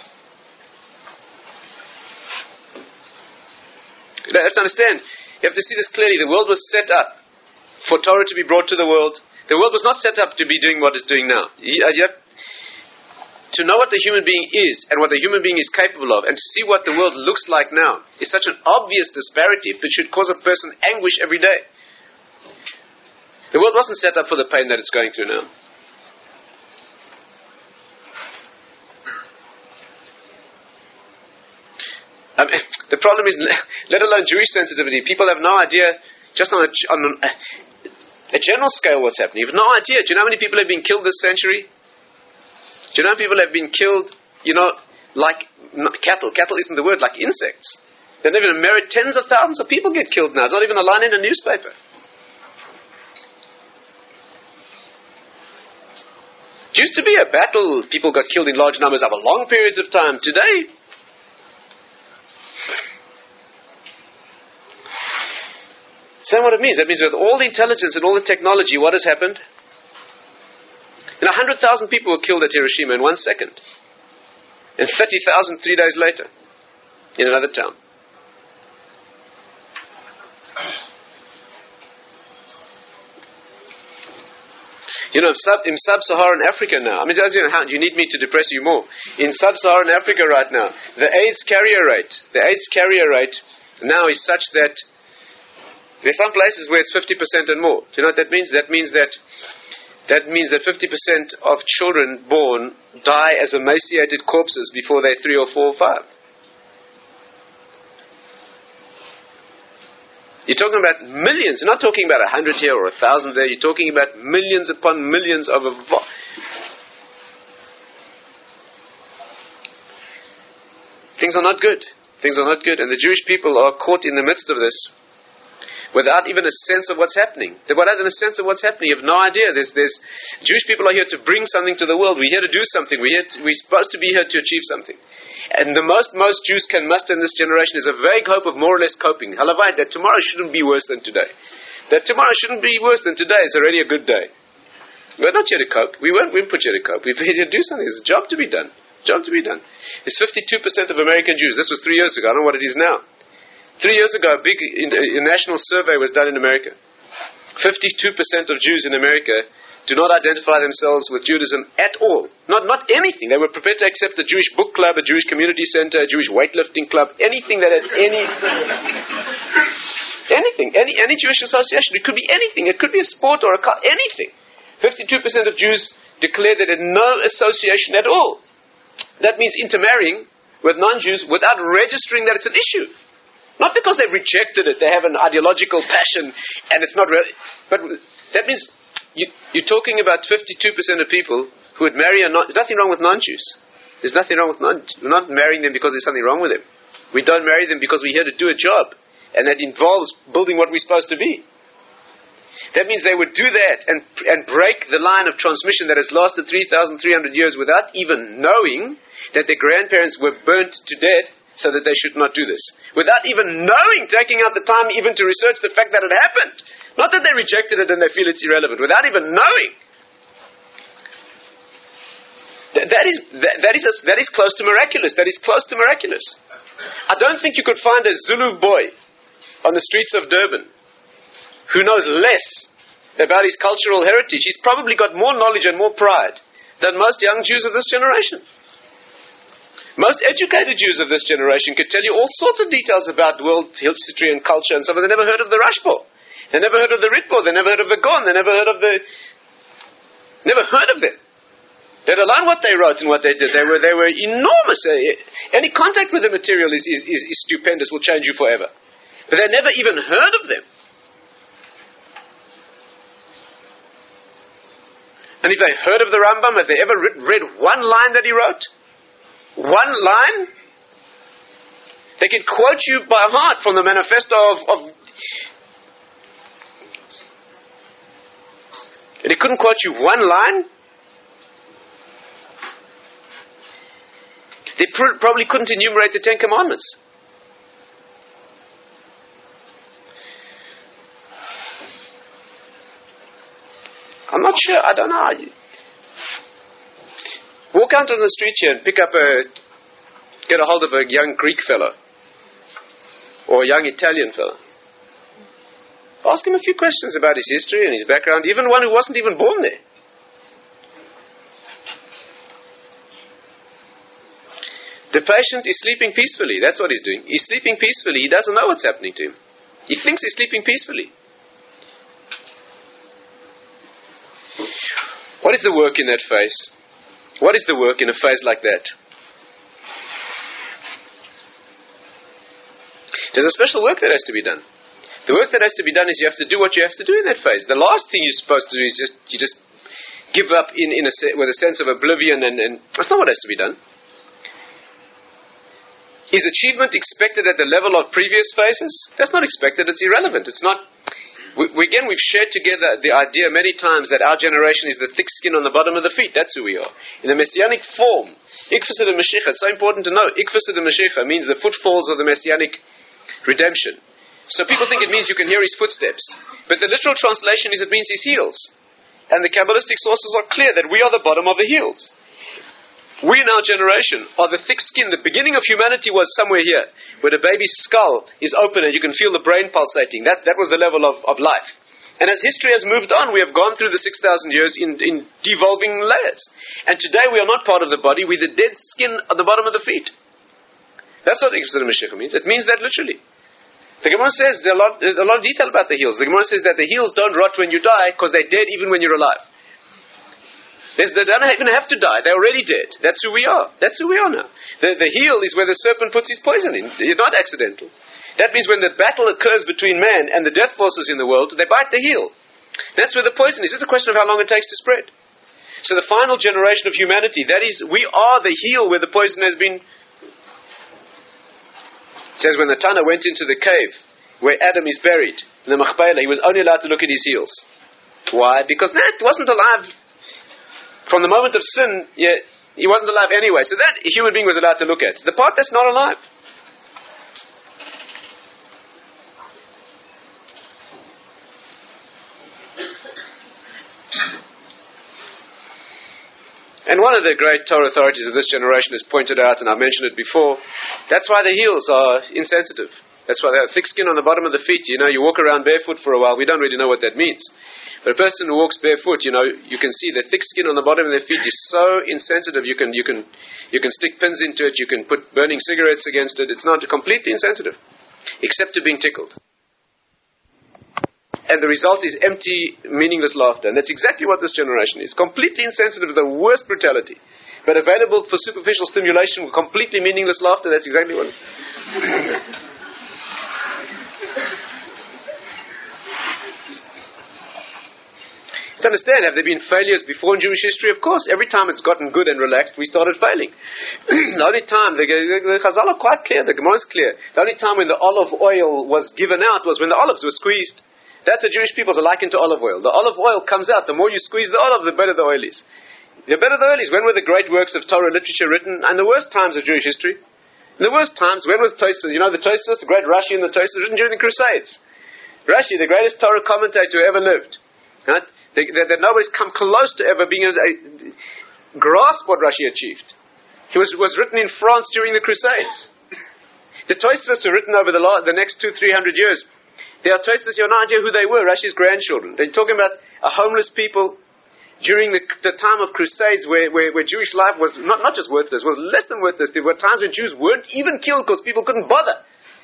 Let's understand. You have to see this clearly. The world was set up for Torah to be brought to the world. The world was not set up to be doing what it's doing now. You, you have to know what the human being is and what the human being is capable of, and to see what the world looks like now is such an obvious disparity that should cause a person anguish every day. The world wasn't set up for the pain that it's going through now. I mean, the problem is, let alone Jewish sensitivity, people have no idea, just on a, on a, a general scale, what's happening. You have no idea. Do you know how many people have been killed this century? Do you know how many people have been killed, you know, like not cattle? Cattle isn't the word, like insects. They're not even a merit. Tens of thousands of people get killed now. It's not even a line in a newspaper. It used to be a battle. People got killed in large numbers over long periods of time. Today, so what it means? That means with all the intelligence and all the technology, what has happened? And one hundred thousand people were killed at Hiroshima in one second. And thirty thousand three days later in another town. You know, sub, in sub-Saharan Africa now, I mean, do you, know, how, do you need me to depress you more? In sub-Saharan Africa right now, the AIDS carrier rate, the AIDS carrier rate now is such that there's some places where it's fifty percent and more. Do you know what that means? That means that that means that fifty percent of children born die as emaciated corpses before they're three or four or five. You're talking about millions. You're not talking about a hundred here or a thousand there. You're talking about millions upon millions of a vo- Things are not good. Things are not good. And the Jewish people are caught in the midst of this without even a sense of what's happening. Without even a sense of what's happening. You have no idea. There's, there's, Jewish people are here to bring something to the world. We're here to do something. We're, here to, we're supposed to be here to achieve something. And the most most Jews can muster in this generation is a vague hope of more or less coping. Halavai, that tomorrow shouldn't be worse than today. That tomorrow shouldn't be worse than today. It's already a good day. We're not here to cope. We weren't, we weren't put here to cope. We're here to do something. There's a job to be done. Job to be done. There's fifty-two percent of American Jews. This was three years ago. I don't know what it is now. Three years ago, a big a national survey was done in America. fifty-two percent of Jews in America do not identify themselves with Judaism at all. Not not anything. They were prepared to accept a Jewish book club, a Jewish community center, a Jewish weightlifting club, anything that had any... anything. Any any Jewish association. It could be anything. It could be a sport or a car. Anything. fifty-two percent of Jews declared they had no association at all. That means intermarrying with non-Jews without registering that it's an issue. Not because they've rejected it, they have an ideological passion, and it's not really... But that means you, you're talking about fifty-two percent of people who would marry a non... There's nothing wrong with non-Jews. There's nothing wrong with non... We're not marrying them because there's something wrong with them. We don't marry them because we're here to do a job, and that involves building what we're supposed to be. That means they would do that and and break the line of transmission that has lasted three thousand three hundred years without even knowing that their grandparents were burnt to death so that they should not do this. Without even knowing, taking out the time even to research the fact that it happened. Not that they rejected it and they feel it's irrelevant. Without even knowing. That, that is that, that is a, that is close to miraculous. That is close to miraculous. I don't think you could find a Zulu boy on the streets of Durban who knows less about his cultural heritage. He's probably got more knowledge and more pride than most young Jews of this generation. Most educated Jews of this generation could tell you all sorts of details about world history and culture and stuff, but they never heard of the Rashba. They never heard of the Ritbo. They never heard of the Gon. They never heard of the... Never heard of them. Let alone what they wrote and what they did. They were they were enormous. Any contact with the material is, is, is, is stupendous, will change you forever. But they never even heard of them. And if they heard of the Rambam, have they ever read, read one line that he wrote? One line? They can quote you by heart from the manifesto of... of and he couldn't quote you one line? They pr- probably couldn't enumerate the Ten Commandments. I'm not sure. I don't know. Walk out on the street here and pick up a, get a hold of a young Greek fellow or a young Italian fellow. Ask him a few questions about his history and his background, even one who wasn't even born there. The patient is sleeping peacefully. That's what he's doing. He's sleeping peacefully. He doesn't know what's happening to him. He thinks he's sleeping peacefully. What is the work in that face? What is the work in a face like that? There's a special work that has to be done. The work that has to be done is you have to do what you have to do in that phase. The last thing you're supposed to do is just you just give up in, in a, with a sense of oblivion, and, and that's not what has to be done. Is achievement expected at the level of previous phases? That's not expected. It's irrelevant. It's not. We, we, again, we've shared together the idea many times that our generation is the thick skin on the bottom of the feet. That's who we are. In the Messianic form, Ikfasad Mashiach, it's so important to know, Ikfasad Mashiach means the footfalls of the Messianic redemption. So people think it means you can hear his footsteps. But the literal translation is it means his heels. And the Kabbalistic sources are clear that we are the bottom of the heels. We in our generation are the thick skin. The beginning of humanity was somewhere here, where the baby's skull is open and you can feel the brain pulsating. That that was the level of, of life. And as history has moved on, we have gone through the six thousand years in, in devolving layers. And today we are not part of the body, we're the dead skin at the bottom of the feet. That's what Yisrael Mashiach means. It means that literally. The Gemara says there's a lot, a lot of detail about the heels. The Gemara says that the heels don't rot when you die because they're dead even when you're alive. There's, they don't even have to die. They're already dead. That's who we are. That's who we are now. The, the heel is where the serpent puts his poison in. It's not accidental. That means when the battle occurs between man and the death forces in the world, they bite the heel. That's where the poison is. It's a question of how long it takes to spread. So the final generation of humanity, that is, we are the heel where the poison has been. It says when the Tana went into the cave where Adam is buried, in the Machpelah, he was only allowed to look at his heels. Why? Because that wasn't alive. From the moment of sin, yeah, he wasn't alive anyway. So that human being was allowed to look at. The part that's not alive. And one of the great Torah authorities of this generation has pointed out, and I mentioned it before, that's why the heels are insensitive. That's why they have thick skin on the bottom of the feet. You know, you walk around barefoot for a while, we don't really know what that means. But a person who walks barefoot, you know, you can see the thick skin on the bottom of their feet is so insensitive, you can you can you can stick pins into it, you can put burning cigarettes against it, it's not completely insensitive. Except to being tickled. And the result is empty, meaningless laughter. And that's exactly what this generation is. Completely insensitive to the worst brutality. But available for superficial stimulation with completely meaningless laughter, that's exactly what... To understand, have there been failures before in Jewish history? Of course. Every time it's gotten good and relaxed, we started failing. The only time, the, the, the Chazal are quite clear, the Gemara is clear. The only time when the olive oil was given out was when the olives were squeezed. That's the Jewish people are likened to olive oil. The olive oil comes out, the more you squeeze the olive, the better the oil is. The better the oil is. When were the great works of Torah literature written? In the worst times of Jewish history. In the worst times, when was Tosfos? You know the Tosfos, the great Rashi and the Tosfos, written during the Crusades. Rashi, the greatest Torah commentator who ever lived. Right? They, they, that nobody's come close to ever being able to uh, grasp what Rashi achieved. He was, was written in France during the Crusades. The Tosfos were written over the, la- the next two, three hundred years. There are Tosfos, you have no idea who they were, Rashi's grandchildren. They're talking about a homeless people during the, the time of Crusades where, where, where Jewish life was not, not just worthless, was less than worthless. There were times when Jews weren't even killed because people couldn't bother.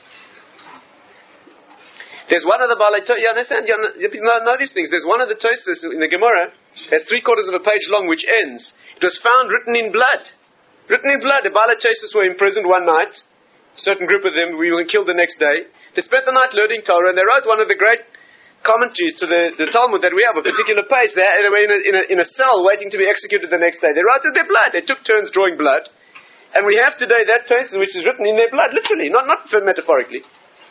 There's one of the Balei Tosfos, you understand? You know, know these things. There's one of the Tosfos in the Gemara, that's three quarters of a page long, which ends. It was found written in blood. Written in blood. The Balei Tosfos were imprisoned one night. A certain group of them, we were killed the next day. They spent the night learning Torah, and they wrote one of the great commentaries to the, the Talmud that we have, a particular page. They were in a, in, a, in a cell waiting to be executed the next day. They wrote with their blood. They took turns drawing blood. And we have today that text which is written in their blood, literally, not, not metaphorically.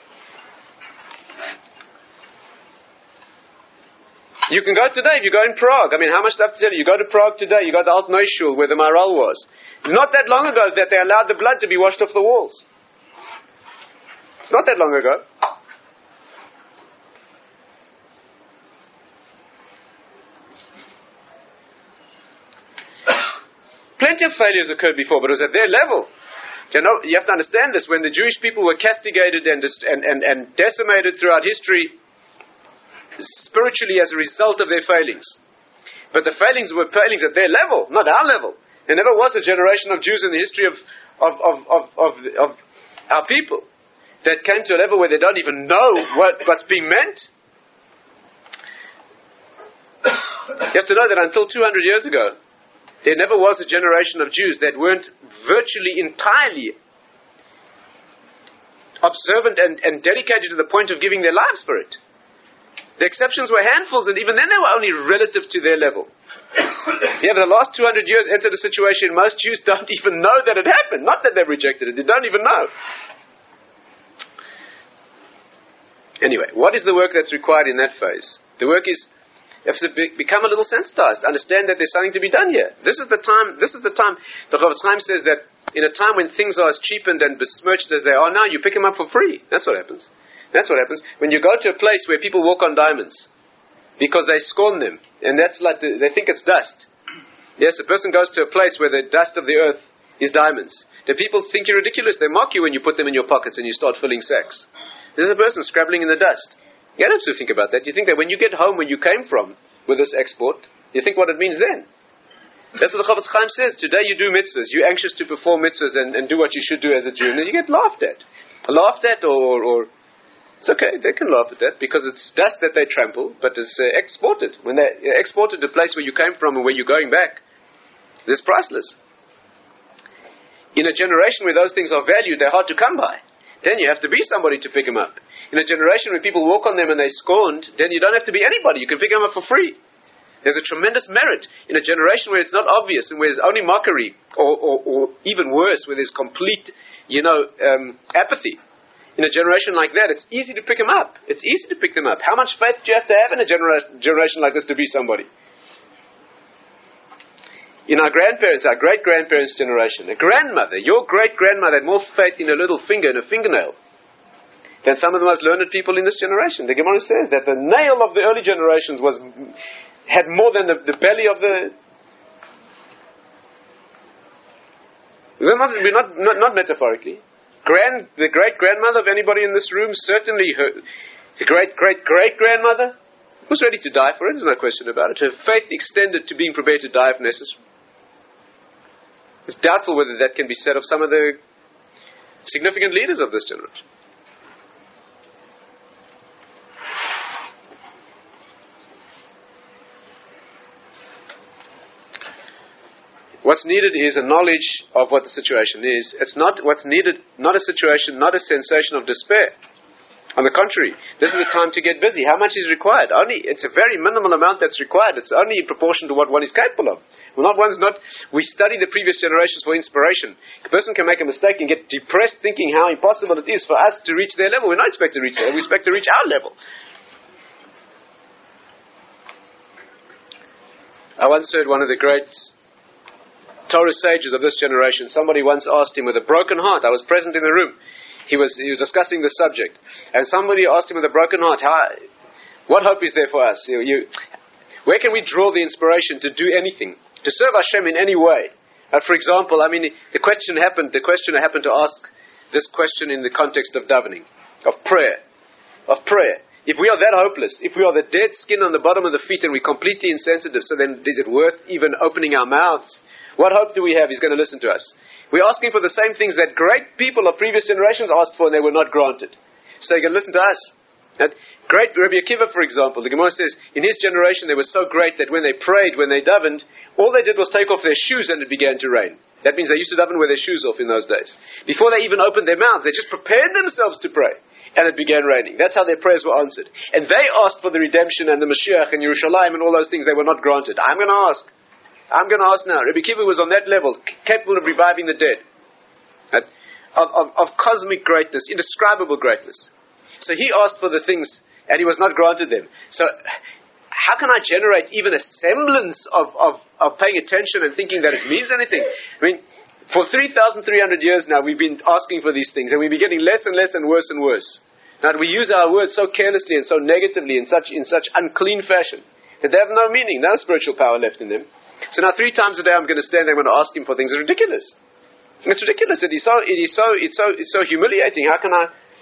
You can go today, if you go in Prague. I mean, how much do I have to tell you? You go to Prague today, you go to Alt Neuschul, where the Maharal was. Not that long ago that they allowed the blood to be washed off the walls. It's not that long ago. Plenty of failures occurred before, but it was at their level. You know, you have to understand this. When the Jewish people were castigated and, and, and, and decimated throughout history, spiritually as a result of their failings. But the failings were failings at their level, not our level. There never was a generation of Jews in the history of, of, of, of, of, of our people that came to a level where they don't even know what, what's being meant. You have to know that until two hundred years ago, there never was a generation of Jews that weren't virtually entirely observant and, and dedicated to the point of giving their lives for it. The exceptions were handfuls, and even then they were only relative to their level. Yeah, but the last two hundred years entered a situation most Jews don't even know that it happened. Not that they've rejected it, they don't even know. Anyway, what is the work that's required in that phase? The work is, you have to be, become a little sensitized, understand that there's something to be done here. This is the time, this is the time, the Chofetz Chaim says that in a time when things are as cheapened and besmirched as they are now, you pick them up for free. That's what happens. That's what happens. When you go to a place where people walk on diamonds, because they scorn them, and that's like, the, they think it's dust. Yes, a person goes to a place where the dust of the earth is diamonds. The people think you're ridiculous. They mock you when you put them in your pockets and you start filling sacks. There's a person scrabbling in the dust. You don't have to think about that. You think that when you get home, when you came from, with this export, you think what it means then. That's what the Chofetz Chaim says. Today you do mitzvahs. You're anxious to perform mitzvahs and, and do what you should do as a Jew, and then you get laughed at. Laughed at or... or it's okay, they can laugh at that because it's dust that they trample, but it's uh, exported. When they uh, exported the place where you came from and where you're going back, it's priceless. In a generation where those things are valued, they're hard to come by. Then you have to be somebody to pick them up. In a generation where people walk on them and they're scorned, then you don't have to be anybody. You can pick them up for free. There's a tremendous merit in a generation where it's not obvious and where there's only mockery, or, or, or even worse, where there's complete, you know, um, apathy. In a generation like that, it's easy to pick them up. It's easy to pick them up. How much faith do you have to have in a genera- generation like this to be somebody? In our grandparents, our great-grandparents' generation, a grandmother, your great-grandmother had more faith in a little finger and a fingernail than some of the most learned people in this generation. The Gemara says that the nail of the early generations was had more than the, the belly of the... We're not, we're not, not, not metaphorically. Grand, the great-grandmother of anybody in this room, certainly her, the great-great-great-grandmother, was ready to die for it, there's no question about it. Her faith extended to being prepared to die if necessary. It's doubtful whether that can be said of some of the significant leaders of this generation. What's needed is a knowledge of what the situation is. It's not what's needed, not a situation, not a sensation of despair. On the contrary, this is the time to get busy. How much is required? Only it's a very minimal amount that's required. It's only in proportion to what one is capable of. Well, not one's not. We study the previous generations for inspiration. A person can make a mistake and get depressed, thinking how impossible it is for us to reach their level. We're not expected to reach their level. We expect to reach our level. I once heard one of the great Torah sages of this generation. Somebody once asked him with a broken heart. I was present in the room. He was he was discussing the subject, and somebody asked him with a broken heart, "How? What hope is there for us? You, you, where can we draw the inspiration to do anything, to serve Hashem in any way?" Uh, for example, I mean, the question happened. The questioner happened to ask this question in the context of davening, of prayer, of prayer. If we are that hopeless, if we are the dead skin on the bottom of the feet, and we're completely insensitive, so then is it worth even opening our mouths? What hope do we have He's going to listen to us? We're asking for the same things that great people of previous generations asked for and they were not granted. So He's going to listen to us. And great Rabbi Akiva, for example, the Gemara says, in his generation they were so great that when they prayed, when they davened, all they did was take off their shoes and it began to rain. That means they used to daven with their shoes off in those days. Before they even opened their mouths, they just prepared themselves to pray. And it began raining. That's how their prayers were answered. And they asked for the redemption and the Mashiach and Yerushalayim and all those things they were not granted. I'm going to ask. I'm going to ask now. Rabbi Akiva was on that level, capable of reviving the dead. Right? Of, of, of cosmic greatness, indescribable greatness. So he asked for the things, and he was not granted them. So how can I generate even a semblance of, of, of paying attention and thinking that it means anything? I mean, for three thousand three hundred years now, we've been asking for these things, and we've been getting less and less and worse and worse. Now, we use our words so carelessly and so negatively in such in such unclean fashion that they have no meaning, no spiritual power left in them. So now three times a day I'm going to stand there and I'm going to ask him for things. It's ridiculous. It's ridiculous. It is so, it is so, it's so, it's so humiliating. How can I?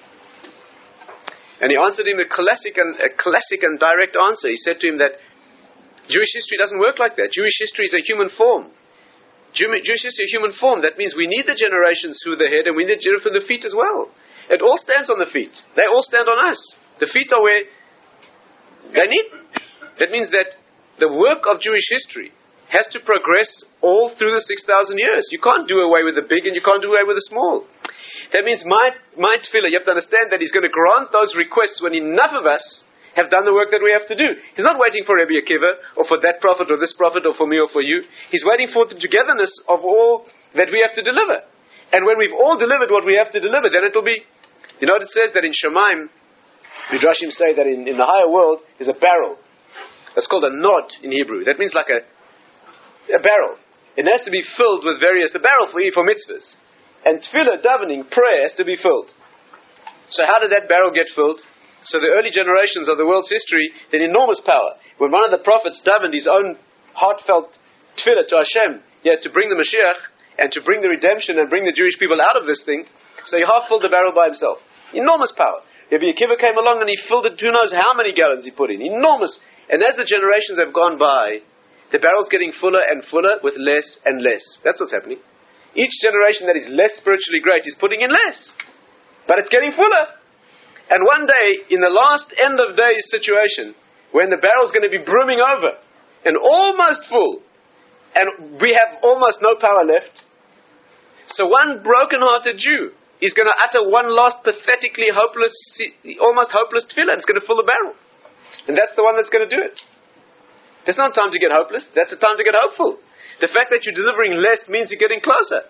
And he answered him a classic and a classic and direct answer. He said to him that Jewish history doesn't work like that. Jewish history is a human form. Jewish history is a human form. That means we need the generations through the head and we need the for the feet as well. It all stands on the feet. They all stand on us. The feet are where they need. That means that the work of Jewish history has to progress all through the six thousand years. You can't do away with the big and you can't do away with the small. That means my, my tefillah, you have to understand that He's going to grant those requests when enough of us have done the work that we have to do. He's not waiting for Rabbi Akiva or for that prophet or this prophet or for me or for you. He's waiting for the togetherness of all that we have to deliver. And when we've all delivered what we have to deliver, then it'll be, you know what it says that in Shemaim, Midrashim say that in, in the higher world is a barrel. That's called a nod in Hebrew. That means like a a barrel. It has to be filled with various, a barrel for for mitzvahs. And tefillah, davening, prayer has to be filled. So how did that barrel get filled? So the early generations of the world's history had enormous power. When one of the prophets davened his own heartfelt tefillah to Hashem, he had to bring the Mashiach and to bring the redemption and bring the Jewish people out of this thing. So he half filled the barrel by himself. Enormous power. Rabbi Akiva came along and he filled it, who knows how many gallons he put in. Enormous. And as the generations have gone by, the barrel's getting fuller and fuller with less and less. That's what's happening. Each generation that is less spiritually great is putting in less. But it's getting fuller. And one day, in the last end of days situation, when the barrel's going to be brimming over and almost full, and we have almost no power left, so one broken-hearted Jew is going to utter one last pathetically hopeless, almost hopeless tefillah. It's going to fill the barrel. And that's the one that's going to do it. There's not time to get hopeless. That's the time to get hopeful. The fact that you're delivering less means you're getting closer.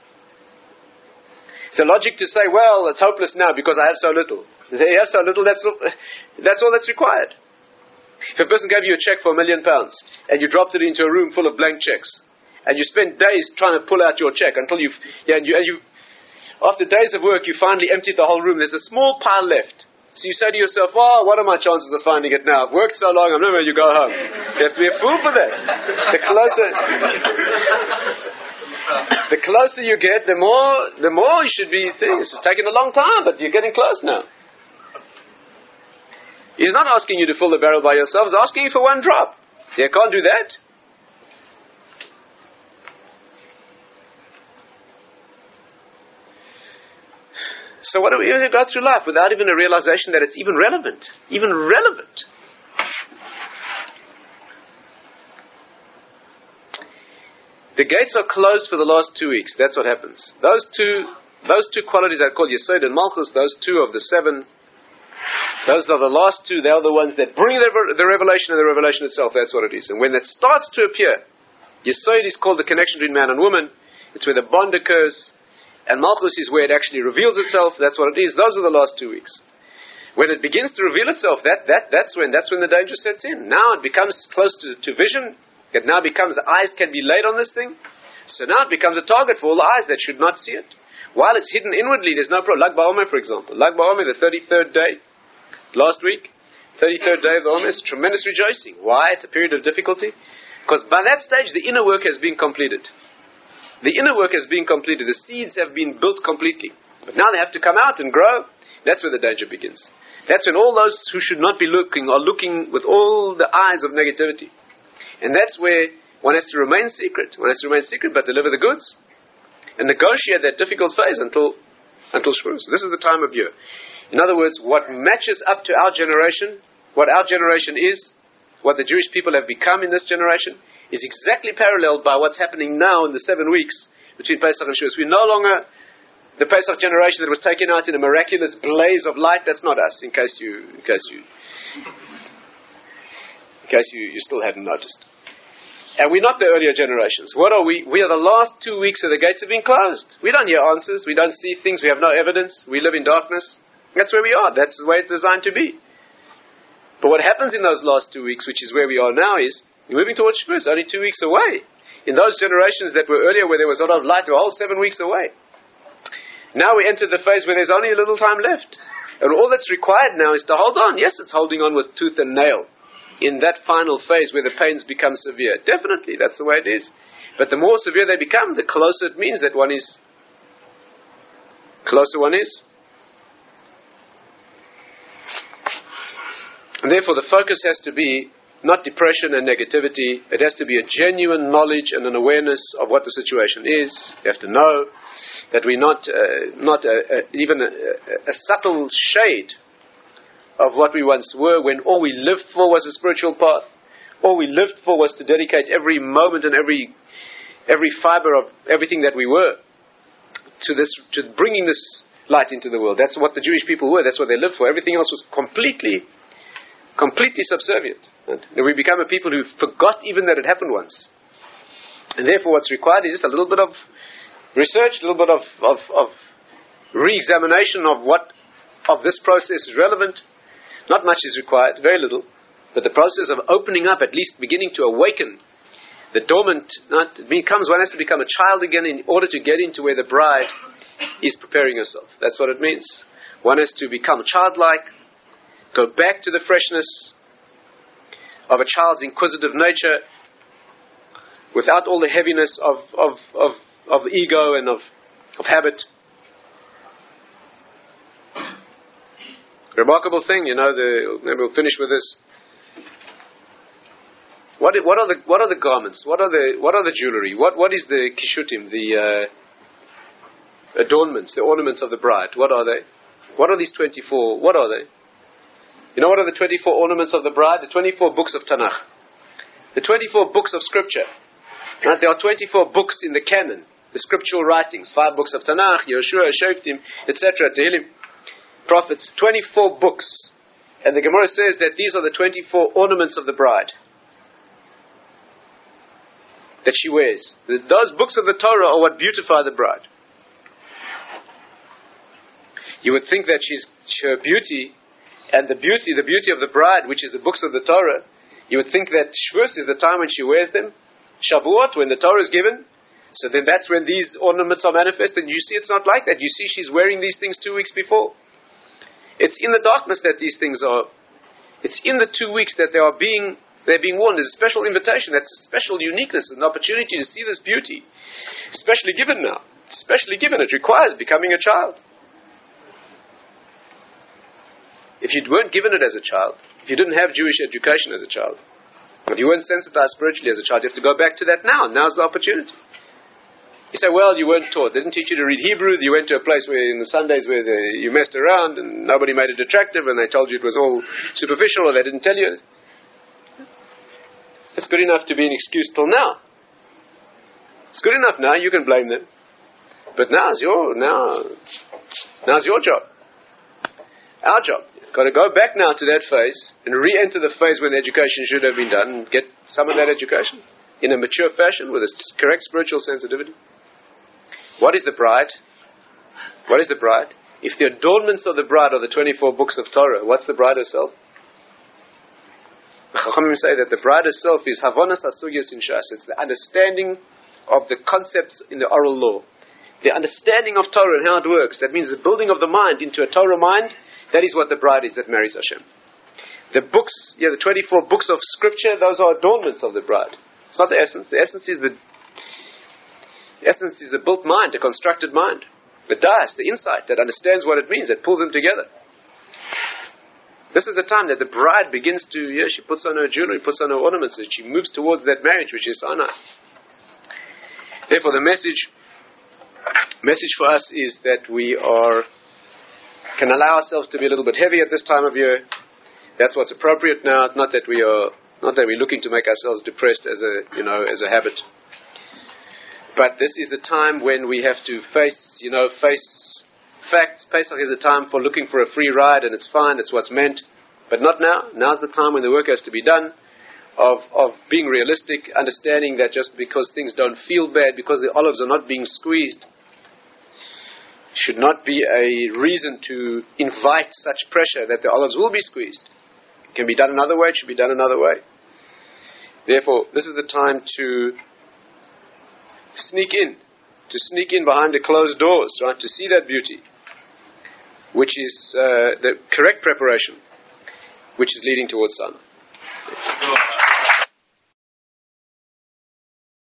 It's a logic to say, well, it's hopeless now because I have so little. If you have so little, that's all, that's all that's required. If a person gave you a check for a million pounds and you dropped it into a room full of blank checks and you spent days trying to pull out your check until you've, yeah, and you, and you, after days of work, you finally emptied the whole room. There's a small pile left. So you say to yourself, oh, what are my chances of finding it now? I've worked so long, I'm never going to go home. You have to be a fool for that. The closer, the closer you get, the more, the more you should be things. It's taken a long time, but you're getting close now. He's not asking you to fill the barrel by yourself. He's asking you for one drop. You can't do that. So what do we even go through life without even a realization that it's even relevant? Even relevant. The gates are closed for the last two weeks. That's what happens. Those two, those two qualities are called Yesod and Malchus. Those two of the seven. Those are the last two. They are the ones that bring the, the revelation and the revelation itself. That's what it is. And when that starts to appear, Yesod is called the connection between man and woman. It's where the bond occurs. And Malchus is where it actually reveals itself. That's what it is. Those are the last two weeks. When it begins to reveal itself, that, that, that's when that's when the danger sets in. Now it becomes close to, to vision. It now becomes, the eyes can be laid on this thing. So now it becomes a target for all the eyes that should not see it. While it's hidden inwardly, there's no problem. Lag BaOmer, for example. Lag BaOmer, the thirty-third day, last week, thirty-third day of the Omer, is tremendous rejoicing. Why? It's a period of difficulty. Because by that stage, the inner work has been completed. The inner work has been completed. The seeds have been built completely. But now they have to come out and grow. That's where the danger begins. That's when all those who should not be looking are looking with all the eyes of negativity. And that's where one has to remain secret. One has to remain secret but deliver the goods. And negotiate that difficult phase until until Shavuos. So this is the time of year. In other words, what matches up to our generation, what our generation is, what the Jewish people have become in this generation, is exactly paralleled by what's happening now in the seven weeks between Pesach and Shavuos. We're no longer the Pesach generation that was taken out in a miraculous blaze of light. That's not us, in case you, in case you, in case you, you still hadn't noticed. And we're not the earlier generations. What are we? We are the last two weeks where the gates have been closed. We don't hear answers. We don't see things. We have no evidence. We live in darkness. That's where we are. That's the way it's designed to be. But what happens in those last two weeks, which is where we are now, is we're moving towards Shavuos, only two weeks away. In those generations that were earlier where there was a lot of light, we're a whole seven weeks away. Now we enter the phase where there's only a little time left. And all that's required now is to hold on. Yes, it's holding on with tooth and nail in that final phase where the pains become severe. Definitely, that's the way it is. But the more severe they become, the closer it means that one is, closer one is. And therefore the focus has to be not depression and negativity. It has to be a genuine knowledge and an awareness of what the situation is. You have to know that we're not uh, not a, a, even a, a subtle shade of what we once were, when all we lived for was a spiritual path. All we lived for was to dedicate every moment and every every fiber of everything that we were to this, to bringing this light into the world. That's what the Jewish people were. That's what they lived for. Everything else was completely, completely subservient. And we become a people who forgot even that it happened once. And therefore what's required is just a little bit of research, a little bit of, of, of re-examination of what of this process is relevant. Not much is required, very little. But the process of opening up, at least beginning to awaken the dormant, not, it becomes, one has to become a child again in order to get into where the bride is preparing herself. That's what it means. One has to become childlike, go back to the freshness of a child's inquisitive nature, without all the heaviness of of of, of ego and of, of habit. Remarkable thing, you know, the, maybe we'll finish with this. What, what are the what are the garments? What are the what are the jewelry? What what is the kishutim, the uh, adornments, the ornaments of the bride? What are they? What are these twenty-four? What are they? You know what are the twenty-four ornaments of the bride? The twenty-four books of Tanakh, the twenty-four books of Scripture. Right? There are twenty-four books in the canon, the scriptural writings, five books of Tanakh, Yoshua, Shoftim, et cetera, Tehillim, prophets. Twenty-four books, and the Gemara says that these are the twenty-four ornaments of the bride that she wears. Those books of the Torah are what beautify the bride. You would think that she's her beauty, and the beauty, the beauty of the bride, which is the books of the Torah, you would think that Shavuos is the time when she wears them, Shavuot, when the Torah is given, so then that's when these ornaments are manifested. You see, it's not like that. You see, she's wearing these things two weeks before. It's in the darkness that these things are. It's in the two weeks that they are being They're being worn. There's a special invitation. That's a special uniqueness, an opportunity to see this beauty. Especially given now. Especially given. It requires becoming a child. If you weren't given it as a child, if you didn't have Jewish education as a child, if you weren't sensitized spiritually as a child, you have to go back to that now. Now's the opportunity. You say, well, you weren't taught. They didn't teach you to read Hebrew. You went to a place where in the Sundays where they, you messed around and nobody made it attractive and they told you it was all superficial or they didn't tell you. It's good enough to be an excuse till now. It's good enough now, you can blame them. But now's your now now's your job. Our job. You've got to go back now to that phase and re-enter the phase when the education should have been done and get some of that education in a mature fashion with a correct spiritual sensitivity. What is the bride? What is the bride? If the adornments of the bride are the twenty-four books of Torah, what's the bride herself? Chachamim say that the bride herself is Havonas Hasugyos in Shas. It's the understanding of the concepts in the oral law. The understanding of Torah and how it works. That means the building of the mind into a Torah mind. That is what the bride is that marries Hashem. The books, yeah, the twenty-four books of Scripture, those are adornments of the bride. It's not the essence. The essence is the, the essence is a built mind, a constructed mind. The das, the insight that understands what it means, that pulls them together. This is the time that the bride begins to, yeah, she puts on her jewelry, puts on her ornaments, and she moves towards that marriage, which is Sinai. Therefore, the message, message for us is that we are, can allow ourselves to be a little bit heavy at this time of year. That's what's appropriate now. It's not that we are, not that we're looking to make ourselves depressed as a, you know, as a habit. But this is the time when we have to face, you know, face facts. Pesach is the time for looking for a free ride, and it's fine, it's what's meant. But not now. Now's the time when the work has to be done, of, of being realistic, understanding that just because things don't feel bad, because the olives are not being squeezed, should not be a reason to invite such pressure that the olives will be squeezed. It can be done another way, it should be done another way. Therefore, this is the time to sneak in, to sneak in behind the closed doors, right, to see that beauty, which is uh, the correct preparation, which is leading towards Sana.